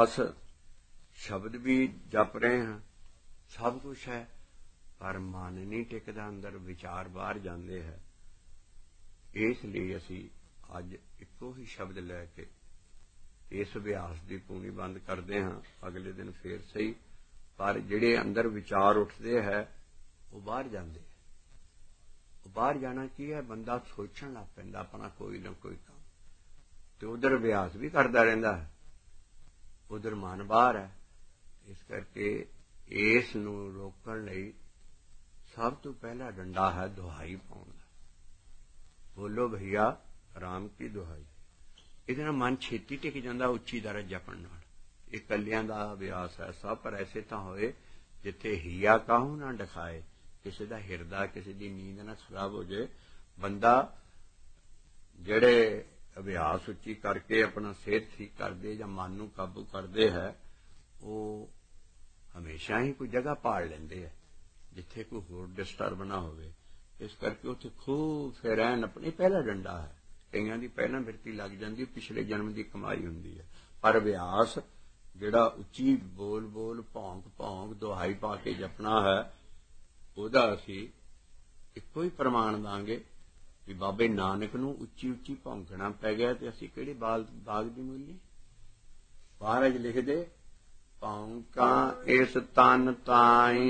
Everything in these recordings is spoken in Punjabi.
ਅਭਿਆਸ ਸ਼ਬਦ ਵੀ ਜਪ ਰਹੇ ਹਾਂ, ਸਭ ਕੁਛ ਹੈ, ਪਰ ਮਨ ਨਹੀਂ ਟਿਕਦਾ ਅੰਦਰ, ਵਿਚਾਰ ਬਾਹਰ ਜਾਂਦੇ ਹੈ। ਇਸ ਲਈ ਅਸੀਂ ਅੱਜ ਇੱਕੋ ਹੀ ਸ਼ਬਦ ਲੈ ਕੇ ਇਸ ਅਭਿਆਸ ਦੀ ਪੂਣੀ ਬੰਦ ਕਰਦੇ ਹਾਂ। ਅਗਲੇ ਦਿਨ ਫੇਰ ਸਹੀ, ਪਰ ਜਿਹੜੇ ਅੰਦਰ ਵਿਚਾਰ ਉੱਠਦੇ ਹੈ ਉਹ ਬਾਹਰ ਜਾਂਦੇ ਹੈ। ਉਹ ਬਾਹਰ ਜਾਣਾ ਕੀ ਹੈ, ਬੰਦਾ ਸੋਚਣ ਲੱਗ ਪੈਂਦਾ ਆਪਣਾ ਕੋਈ ਨਾ ਕੋਈ ਕੰਮ, ਤੇ ਉਧਰ ਅਭਿਆਸ ਵੀ ਕਰਦਾ ਰਹਿੰਦਾ ਹੈ, ਉਧਰ ਮਨ ਬਾਹਰ ਹੈ। ਇਸ ਕਰਕੇ ਇਸ ਨੂੰ ਰੋਕਣ ਲਈ ਸਭ ਤੋਂ ਪਹਿਲਾ ਡੰਡਾ ਹੈ ਦੁਹਾਈ ਪਾਉਣ ਦਾ। ਬੋਲੋ ਭਈਆ ਰਾਮ ਕੀ ਦੁਹਾਈ। ਇਹਦੇ ਨਾਲ ਮਨ ਛੇਤੀ ਟਿਕ ਜਾਂਦਾ ਉੱਚੀ ਦਰਜ ਜਪਣ ਨਾਲ। ਇਹ ਕੱਲਿਆਂ ਦਾ ਅਭਿਆਸ ਹੈ ਸਭ, ਪਰ ਐਸੇ ਤਾਂ ਹੋਏ ਜਿੱਥੇ ਹੀਆ ਕਾਹੂ ਨਾ ਦਿਖਾਏ, ਕਿਸੇ ਦਾ ਹਿਰਦਾ, ਕਿਸੇ ਦੀ ਨੀਂਦ ਨਾ ਖਰਾਬ ਹੋ ਜਾਏ। ਬੰਦਾ ਜਿਹੜੇ ਅਭਿਆਸ ਉੱਚੀ ਕਰਕੇ ਆਪਣਾ ਸਿਹਤ ਠੀਕ ਕਰਦੇ ਜਾਂ ਮਨ ਨੂੰ ਕਾਬੂ ਕਰਦੇ ਹੈ, ਉਹ ਹਮੇਸ਼ਾ ਹੀ ਕੋਈ ਜਗ੍ਹਾ ਪਾੜ ਲੈਂਦੇ ਹੈ ਜਿੱਥੇ ਕੋਈ ਹੋਰ ਡਿਸਟਰਬ ਨਾ ਹੋਵੇ। ਇਸ ਕਰਕੇ ਉੱਥੇ ਖੂਬ ਫਿਰ ਐਨ ਆਪਣੀ ਪਹਿਲਾ ਡੰਡਾ ਹੈ। ਕਈਆਂ ਦੀ ਪਹਿਲਾਂ ਬਿਰਤੀ ਲੱਗ ਜਾਂਦੀ, ਪਿਛਲੇ ਜਨਮ ਦੀ ਕਮਾਈ ਹੁੰਦੀ ਹੈ। ਪਰ ਅਭਿਆਸ ਜਿਹੜਾ ਉੱਚੀ ਬੋਲ ਬੋਲ ਭੌਂਕ ਭੌਂਕ ਦੁਹਾਈ ਪਾ ਕੇ ਜਪਣਾ ਹੈ, ਉਹਦਾ ਅਸੀਂ ਇੱਕੋ ਹੀ ਪ੍ਰਮਾਣ ਦਾਂਗੇ ਵੀ ਬਾਬੇ ਨਾਨਕ ਨੂੰ ਉੱਚੀ ਉੱਚੀ ਭੌਂਕਣਾ ਪੈ ਗਿਆ, ਤੇ ਅਸੀਂ ਕਿਹੜੇ ਬਾਗ ਦੀ ਮੂਲੀ। ਮਹਾਰਾਜ ਲਿਖਦੇ, ਭੌਂਕਾਂ ਇਸ ਤਨ ਤਾਈ,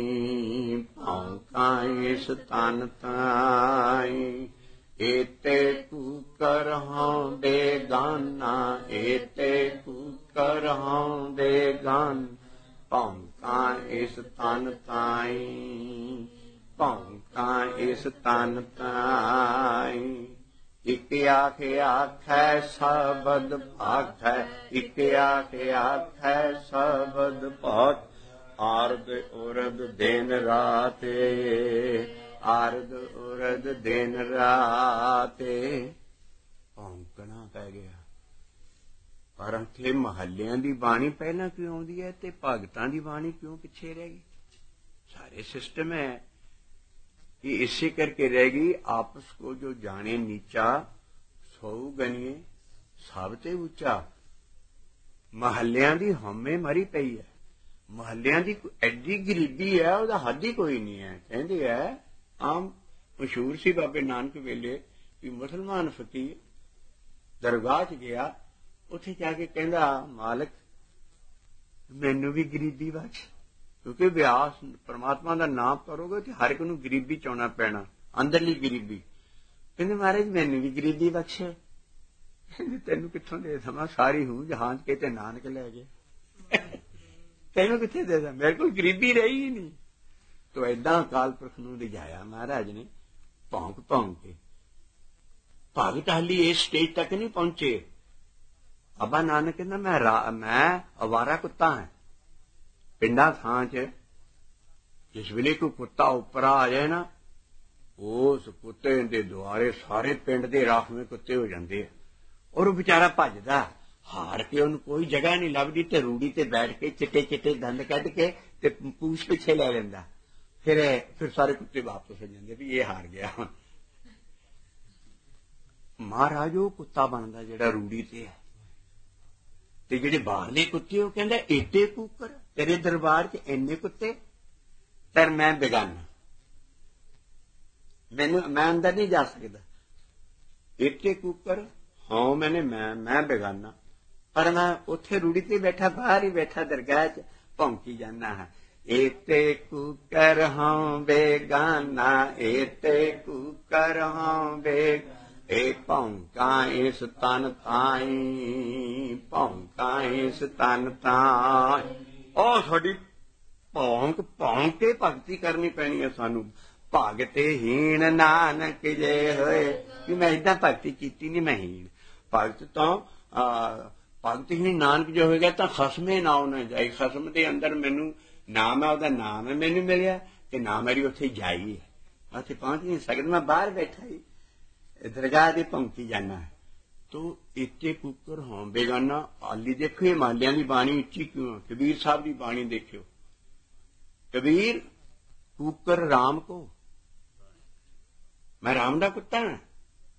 ਭੌਂਕਾਂ ਇਸ ਤਨ ਤਾਈ, ਏਤੇ ਕੂਕਰ ਹਾਂ ਬੇਗਾਨਾ, ਏਤੇ ਕੂਕਰ ਹਾਂ ਬੇਗਾਨ, ਭੌਂਕਾਂ ਇਸ ਤਨ ਤਾਈ, ਭੌਂਕਾਂ ਇਸ ਤਨ ਤਾਈ। ਇਕ ਆਖ ਆਖੈ ਸ਼ਬਦ ਭਾਖੈ, ਇਕ ਆਖ ਆਖੈ ਸ਼ਬਦ ਭਾਖ, ਆਰਦ ਉਰਦ ਦਿਨ ਰਾਤ, ਆਰਦ ਉਰਦ ਦਿਨ ਰਾਤ। ਭੌਂਕਣਾ ਪੈ ਗਿਆ। ਪਰ ਇੱਥੇ ਮਹੱਲਿਆਂ ਦੀ ਬਾਣੀ ਪਹਿਲਾਂ ਕਿਉਂ ਆਉਂਦੀ ਹੈ ਤੇ ਭਗਤਾਂ ਦੀ ਬਾਣੀ ਕਿਉਂ ਪਿੱਛੇ ਰਹਿ ਗਈ? ਸਾਰੇ ਸਿਸਟਮ ਹੈ ये इससे करके रहेगी। आपस को जो जाने नीचा, सौ गनिए सबते ऊंचा। महल्लियां दी हमें मरी पई है, महल्लियां दी एडी गरीबी है, ਉਹਦਾ हद ही कोई नहीं है। कहते है आम मशहूर सी बाबे नानक वेले कि मुसलमान फकीर दरगाह च गया, उत्थे जाके कहंदा मालिक मैनू भी गरीबी बख्श, क्योंकि अभ्यास परमात्मा का नाम करोगे तो हर एक नूं गरीबी च आउणा पैना, अंदरली गरीबी। कहंदे महाराज मैनू भी गरीबी बख्शे। तैनू कित्थों दे देवां, सारी हूं जहान के ते नानक लै गए, तैनू कित्थे दे दा, मेरे कोल गरीबी रही ही नहीं। तो ऐदां अकाल पुरख नूं रिझाया महाराज ने भौंक भौंक के। भगत हाली इस स्टेज तक नहीं पहुंचे। बाबा नानक कहंदा मैं अवारा कुत्ता हां। पिंडा थां च जिस वेले कोई कुत्ता उपर आ जाए ना, उस कुत्ते दे दुआरे सारे पिंड दे राखवें कुत्ते हो जाते हैं, और वो बेचारा भजदा, हार के उन्हें कोई जगह नहीं लभदी, ते रूड़ी ते बैठ के चिट्टे चिट्टे दंद कढ के ते पूछ पिछे लै लैंदा। फिर सारे कुत्ते वापस हो जाते भी ये हार गया। महाराज वो कुत्ता बनता जिहड़ा रूड़ी ते है, ते जिहड़े बाहरले कुत्ते वो कहंदा एडे कूकर, तेरे दरबार च इन्ने कुत्ते, पर मैं बेगाना, मैं अंदर नहीं जा सकता। एडे कूकर हाँ मैंने मैं बेगाना, पर मैं उत्थे रूड़ी ते बैठा, बाहर ही बैठा दरगाह च भौंकी जाना है। एते कूकर हाँ बेगाना, एते कूकर हाँ बेगाना, ए भौंका इस तन ताई, भौंका इस तन ताई। ओ साडी भौंक भौंक के भगती करनी पैनी है सानू। भगते हीन नानक जे होए, कि मैं इदा भगती कीती नहीं, मैं हीन भगत तो भगत ही नानक जो होएगा तो खसमे ना होना जाए। खसम के अंदर मैनू नाम है, ਉਹਦਾ नाम है मैनू मिलिया, ते ना मेरी उत्थे जाई है, उत्थे पहुंच नहीं सकता, मैं बाहर बैठा ही दरगाह दे भौंकी जाना है। तो इत्ते कुकर हों बेगाना। हाली देखो ये मालियां की बाणी उच्ची क्यों? कबीर साहब की बाणी देखियो, कबीर कुकर राम को, मैं राम दा कुत्ता हां,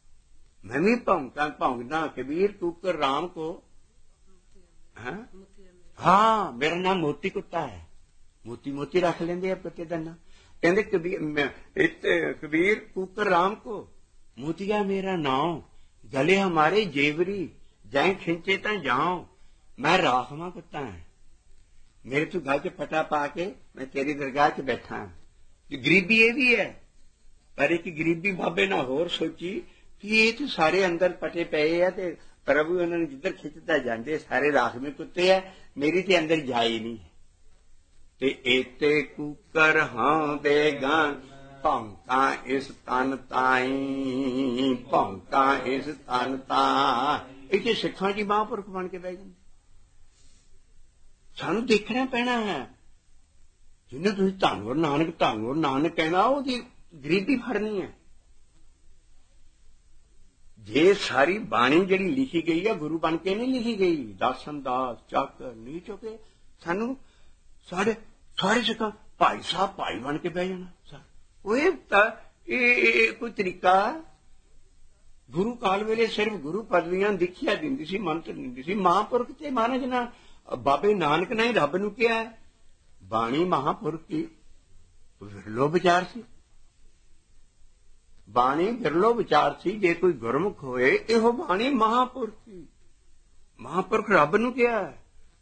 मैं भी भौंका भौंकदा। कबीर कुकर राम को, हाँ मेरा नाम मोती कुत्ता है, मोती मोती रख लेंगे अब कुत्ते का नाम। कहते कबीर कुकर राम को मोतिया मेरा नाम, गले हमारे जेवरी जै खिंचे ता जाओ। मैं राखवा कुत्ता है, मेरे तू गल च पटा पा के मैं तेरी दरगाह च बैठा हाँ। गरीबी ये भी है, पर एक गरीबी बाबे ने होर सोची कि ये तो सारे अंदर पटे पे है ते प्रभु उन्होंने जिधर खिंचता जाते सारे राखवे कुत्ते है, मेरी ते अंदर जाई नहीं। ते एते कुकर हाँ बेगान भौंका इस तन ताई, भौंका इस तन ताई। इतने सिखा जी महापुरख बन के बह जाते। सानू देखना पैना है, जिन्हें तुम धन नानक कहना उसकी गरीबी फड़नी है। जे सारी बाणी जिहड़ी लिखी गई है गुरु बन के नहीं लिखी गई, दासन दास चाकर नहीं चुके। सानू सारे सिखा भाई साहब भाई बन के बह जाना। कोई तरीका गुरु काल वेले सिर्फ गुरु पदवियां दीखिया दिंदी सी, मंत्र दिंदी सी। महापुरख ते महाराज ना बाबे नानक ने रब नूं कहा है, बाणी महापुरख की विरलो विचार सी, बाणी विरलो विचार सी। जे कोई गुरमुख होए इहो बाणी महापुरख की, महापुरख रब नूं कहा है।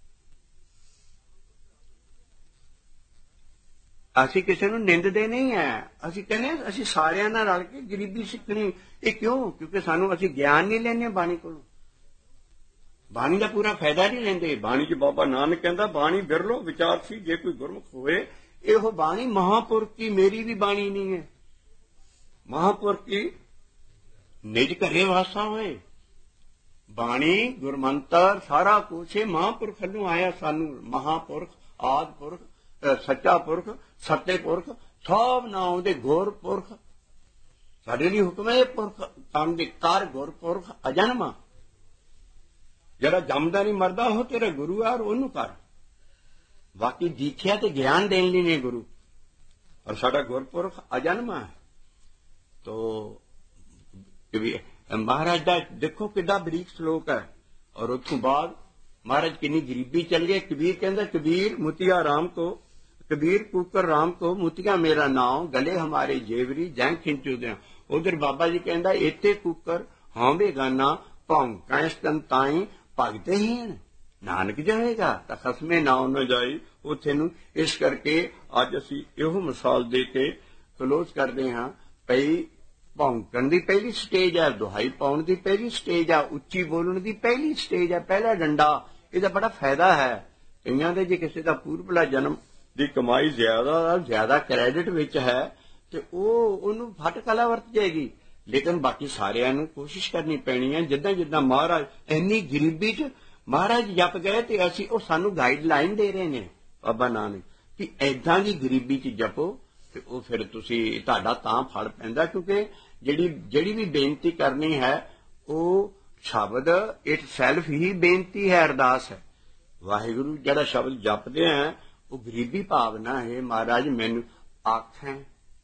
ਅਸੀਂ ਕਿਸੇ ਨੂੰ ਨਿੰਦਦੇ ਨਹੀਂ ਹੈ, ਅਸੀਂ ਕਹਿੰਦੇ ਅਸੀਂ ਸਾਰਿਆਂ ਨਾਲ ਰਲ ਕੇ ਗਰੀਬੀ ਸਿੱਖਣੀ। ਇਹ ਕਿਉਂ? ਕਿਉਂਕਿ ਸਾਨੂੰ ਅਸੀਂ ਗਿਆਨ ਨਹੀਂ ਲੈਣੇ ਬਾਣੀ ਕੋਲੋਂ, ਬਾਣੀ ਦਾ ਪੂਰਾ ਫਾਇਦਾ ਨਹੀਂ ਲੈਂਦੇ। ਬਾਣੀ 'ਚ ਬਾਬਾ ਨਾਨਕ ਕਹਿੰਦਾ ਬਾਣੀ ਬਿਰਲੋ ਵਿਚਾਰ ਸੀ, ਜੇ ਕੋਈ ਗੁਰਮੁਖ ਹੋਏ ਇਹੋ ਬਾਣੀ ਮਹਾਂਪੁਰਖ ਕੀ, ਮੇਰੀ ਵੀ ਬਾਣੀ ਨਹੀਂ ਹੈ। ਮਹਾਂਪੁਰਖ ਕੀ ਨਿਜ ਘਰੇ ਵਾਸਾ ਹੋਏ, ਬਾਣੀ ਗੁਰਮੰਤਰ ਸਾਰਾ ਕੁਛ ਮਹਾਂਪੁਰਖ ਨੂੰ ਆਇਆ ਸਾਨੂੰ। ਮਹਾਂਪੁਰਖ ਆਦਿ ਪੁਰਖ ਸੱਚਾ ਪੁਰਖ ਸੱਤੇ ਪੁਰਖ ਸਭ ਨਾਮ ਦੇ ਗੁਰ ਪੁਰਖ ਸਾਡੇ ਲਈ ਹੁਕਮ ਹੈ। ਪੁਰਖ ਕੰਮ ਦੇ ਕਰ ਗੁਰ ਪੁਰਖ ਅਜਨਮਾ, ਜਿਹੜਾ ਜੰਮਦਾ ਨਹੀਂ ਮਰਦਾ ਉਹ ਤੇਰਾ ਗੁਰੂ ਆ, ਉਹਨੂੰ ਕਰ। ਬਾਕੀ ਦੀਖਿਆ ਤੇ ਗਿਆਨ ਦੇਣ ਲਈ ਨੇ ਗੁਰੂ, ਔਰ ਸਾਡਾ ਗੁਰਪੁਰਖ ਅਜਨਮਾ ਹੈ। ਤੋ ਮਹਾਰਾਜ ਦਾ ਦੇਖੋ ਕਿੱਡਾ ਬਰੀਕ ਸ਼ਲੋਕ ਹੈ। ਔਰ ਉਸ ਤੋਂ ਬਾਅਦ महाराज किन्नी गरीबी चल गए। कबीर कहता कबीर मोतिया राम को, कबीर कुकर राम को मोतिया मेरा नाम, गले हमारे जेवरी जैं खिंचू दे। उधर बाबा जी कहता इत्ते कुकर हाँ बेगाना भौंका ताई भगते ही नानक जाएगा तो खसमे नाव न जाई उत्थे नूं। इस करके अज असी इहो मिसाल दे के क्लोज करते हाँ। पई भौंकण की पहली स्टेज है, दुहाई पाउण की पहली स्टेज है, उच्ची बोलण की पहली स्टेज है, पहला डंडा। ਇਹਦਾ ਬੜਾ ਫਾਇਦਾ ਹੈ। ਕਈਆਂ ਦੇ ਜੇ ਕਿਸੇ ਦਾ ਪੂਰਬਲਾ ਜਨਮ ਦੀ ਕਮਾਈ ਜ਼ਿਆਦਾ ਕ੍ਰੈਡਿਟ ਵਿੱਚ ਹੈ ਤੇ ਉਹਨੂੰ ਫਟ ਕਲਾ ਵਰਤ ਜਾਏਗੀ। ਲੇਕਿਨ ਬਾਕੀ ਸਾਰਿਆਂ ਨੂੰ ਕੋਸ਼ਿਸ਼ ਕਰਨੀ ਪੈਣੀ ਹੈ। ਜਿੱਦਾਂ ਜਿੱਦਾਂ ਮਹਾਰਾਜ ਇੰਨੀ ਗਰੀਬੀ 'ਚ ਮਹਾਰਾਜ ਜਪ ਗਏ ਤੇ ਅਸੀਂ ਉਹ ਸਾਨੂੰ ਗਾਈਡਲਾਈਨ ਦੇ ਰਹੇ ਨੇ ਬਾਬਾ ਨਾਨਕ ਕਿ ਏਦਾਂ ਦੀ ਗਰੀਬੀ 'ਚ ਜਪੋ ਤੇ ਉਹ ਫਿਰ ਤੁਸੀਂ ਤੁਹਾਡਾ ਤਾਂ ਫਲ ਪੈਂਦਾ। ਕਿਉਂਕਿ ਜਿਹੜੀ ਵੀ ਬੇਨਤੀ ਕਰਨੀ ਹੈ ਉਹ शब्द इट सैल्फ ही बेनती है, अरदास है। वाहिगुरु जड़ा शब्द जपते हैं वो गरीबी भावना है। महाराज मैनू आखें